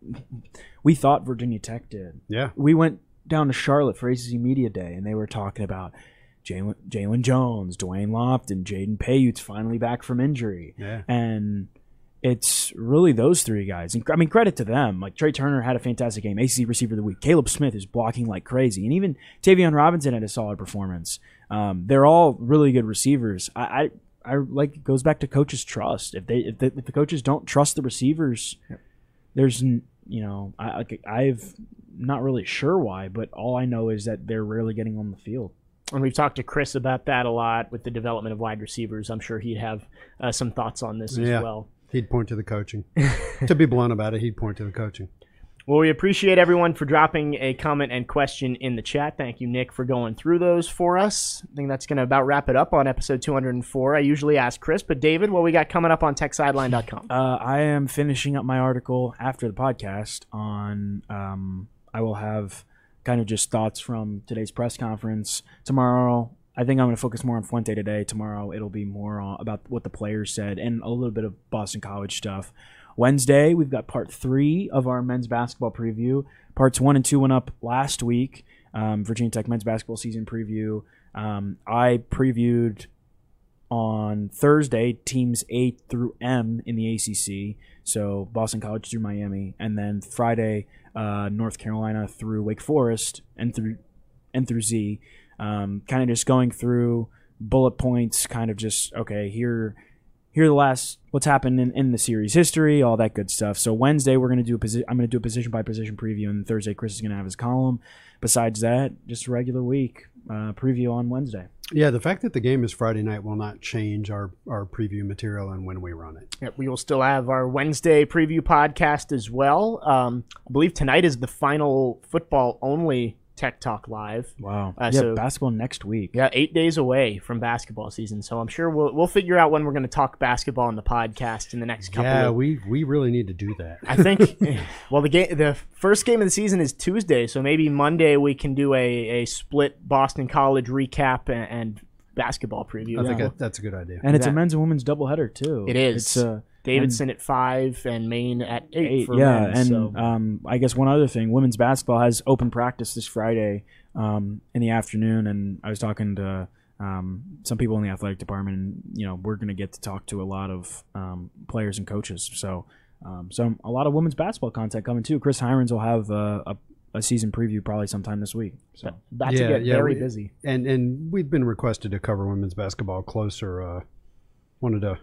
we thought Virginia Tech did. Yeah. We went down to Charlotte for A C C Media Day, and they were talking about Jalen Jalen Jones, Dwayne Lofton, Jaden Payute's finally back from injury. Yeah. And it's really those three guys. And I mean, credit to them. Like, Trey Turner had a fantastic game, A C C Receiver of the Week. Caleb Smith is blocking like crazy. And even Tavion Robinson had a solid performance. Um, they're all really good receivers. I, I, I like, it goes back to coaches' trust. If they if the, if the coaches don't trust the receivers, there's, n- you know, I, like, I've not really sure why, but all I know is that they're rarely getting on the field. And we've talked to Chris about that a lot with the development of wide receivers. I'm sure he'd have uh, some thoughts on this as Yeah. well. He'd point to the coaching. To be blunt about it, he'd point to the coaching. Well, we appreciate everyone for dropping a comment and question in the chat. Thank you, Nick, for going through those for us. I think that's going to about wrap it up on episode two hundred four. I usually ask Chris, but David, what we got coming up on tech sideline dot com? Uh, I am finishing up my article after the podcast on. Um, I will have kind of just thoughts from today's press conference. Tomorrow, I think I'm going to focus more on Fuente today. Tomorrow, it'll be more on, about what the players said and a little bit of Boston College stuff. Wednesday, we've got part three of our men's basketball preview. Parts one and two went up last week. Um, Virginia Tech men's basketball season preview. Um, I previewed on Thursday teams A through M in the A C C. So Boston College through Miami, and then Friday, uh, North Carolina through Wake Forest and through and through Z. Um, kind of just going through bullet points, kind of just okay here. Here are the last what's happened in, in the series history, all that good stuff. So Wednesday we're gonna do a position. I'm gonna do a position by position preview, and Thursday Chris is gonna have his column. Besides that, just a regular week uh, preview on Wednesday. Yeah, the fact that the game is Friday night will not change our, our preview material and when we run it. Yeah, we will still have our Wednesday preview podcast as well. Um, I believe tonight is the final football-only Tech Talk Live. Wow. Uh, yeah, so- basketball next week. Yeah, eight days away from basketball season, so I'm sure we'll we'll figure out when we're going to talk basketball on the podcast in the next couple. Yeah, of we, we really need to do that. I think. Well, the game, the first game of the season is Tuesday, so maybe Monday we can do a, a split Boston College recap and, and basketball preview. I think Yeah. that, that's a good idea. And it's a That- men's and women's doubleheader too. It is. It's uh, Davidson at five and Maine at eight. eight. For Yeah, men, and so. um, I guess one other thing, women's basketball has open practice this Friday um, in the afternoon, and I was talking to um, some people in the athletic department, and, you know, we're going to get to talk to a lot of um, players and coaches. So, um, so a lot of women's basketball content coming too. Chris Hirons will have uh, a, a season preview probably sometime this week. So About Yeah, to get yeah, very we- busy. And and we've been requested to cover women's basketball closer. Uh, wanted to.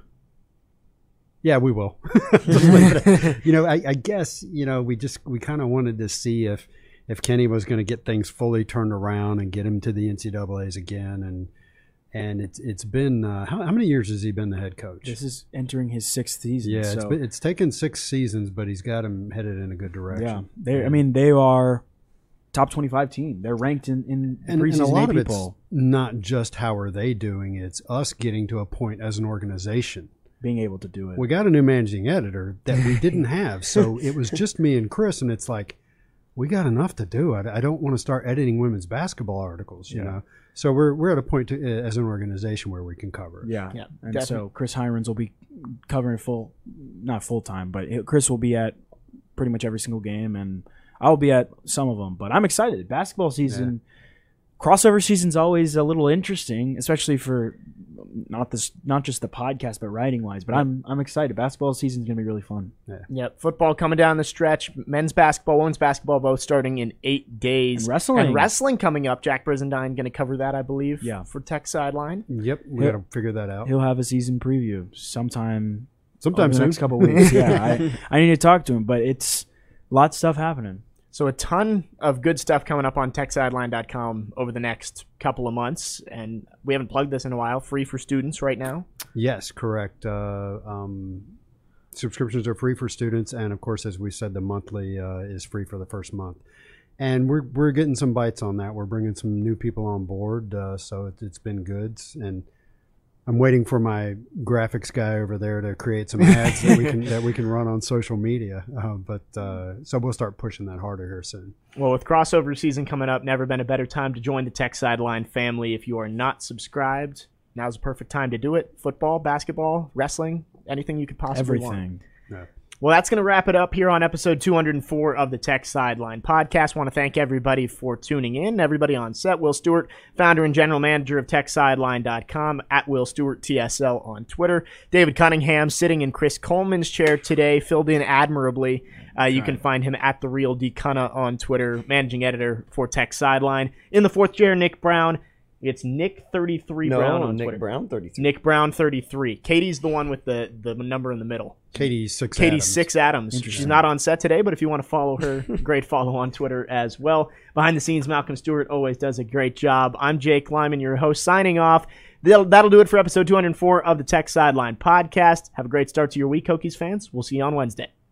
Yeah, we will. Just leave it at- you know, I, I guess you know we just we kind of wanted to see if if Kenny was going to get things fully turned around and get him to the N C double A's again, and and it's it's been uh, how, how many years has he been the head coach? this is entering his sixth season. yeah, so, it's been, it's taken six seasons, but he's got him headed in a good yeah. direction. They, I mean, they are top twenty-five team. They're ranked in in the And, and a preseason lot A of P it's poll, not just how are they doing; it's us getting to a point as an organization. being able to do it. We got a new managing editor that we didn't have, so it was just me and Chris, and it's like we got enough to do. I, I don't want to start editing women's basketball articles, you Yeah. know. So we're we're at a point to, uh, as an organization where we can cover it. Yeah, Yeah, and definitely. so Chris Hirons will be covering full, not full time, but he- Chris will be at pretty much every single game, and I'll be at some of them. But I'm excited. Basketball season, crossover season's always a little interesting, especially for not this, not just the podcast, but writing wise. But I'm I'm excited. Basketball season's gonna be really fun. Yep, football coming down the stretch. Men's basketball, women's basketball, both starting in eight days. And wrestling. And wrestling coming up. Jack Brizendine going to cover that, I believe. Yeah. For Tech Sideline. Yep, we Yeah. got to figure that out. He'll have a season preview sometime Sometime over the soon. next couple weeks. Yeah, I, I need to talk to him, but it's lots of stuff happening. So a ton of good stuff coming up on tech sideline dot com over the next couple of months, and we haven't plugged this in a while. Free for students right now. Yes, correct. Uh, um, subscriptions are free for students, and of course, as we said, the monthly uh, is free for the first month. And we're we're getting some bites on that. We're bringing some new people on board, uh, so it, it's been good. And I'm waiting for my graphics guy over there to create some ads that we can that we can run on social media. Uh, but uh, so we'll start pushing that harder here soon. Well, with crossover season coming up, never been a better time to join the Tech Sideline family. If you are not subscribed, now's the perfect time to do it. Football, basketball, wrestling, anything you could possibly want. Everything. Well, that's going to wrap it up here on episode two hundred four of the Tech Sideline podcast. Want to thank everybody for tuning in, everybody on set. Will Stewart, founder and general manager of tech sideline dot com, at Will Stewart T S L on Twitter. David Cunningham sitting in Chris Coleman's chair today, filled in admirably. Uh, you can find him at The Real D Cunna on Twitter, managing editor for Tech Sideline. In the fourth chair, Nick Brown. It's Nick thirty-three No, Brown on Nick Twitter. Brown, thirty-three. Nick Brown thirty-three. Katie's the one with the, the number in the middle. Katie Six. Katie Adams. Six Adams. She's not on set today, but if you want to follow her, great follow on Twitter as well. Behind the scenes, Malcolm Stewart always does a great job. I'm Jake Lyman, your host, signing off. That'll, that'll do it for episode two hundred four of the Tech Sideline podcast. Have a great start to your week, Hokies fans. We'll see you on Wednesday.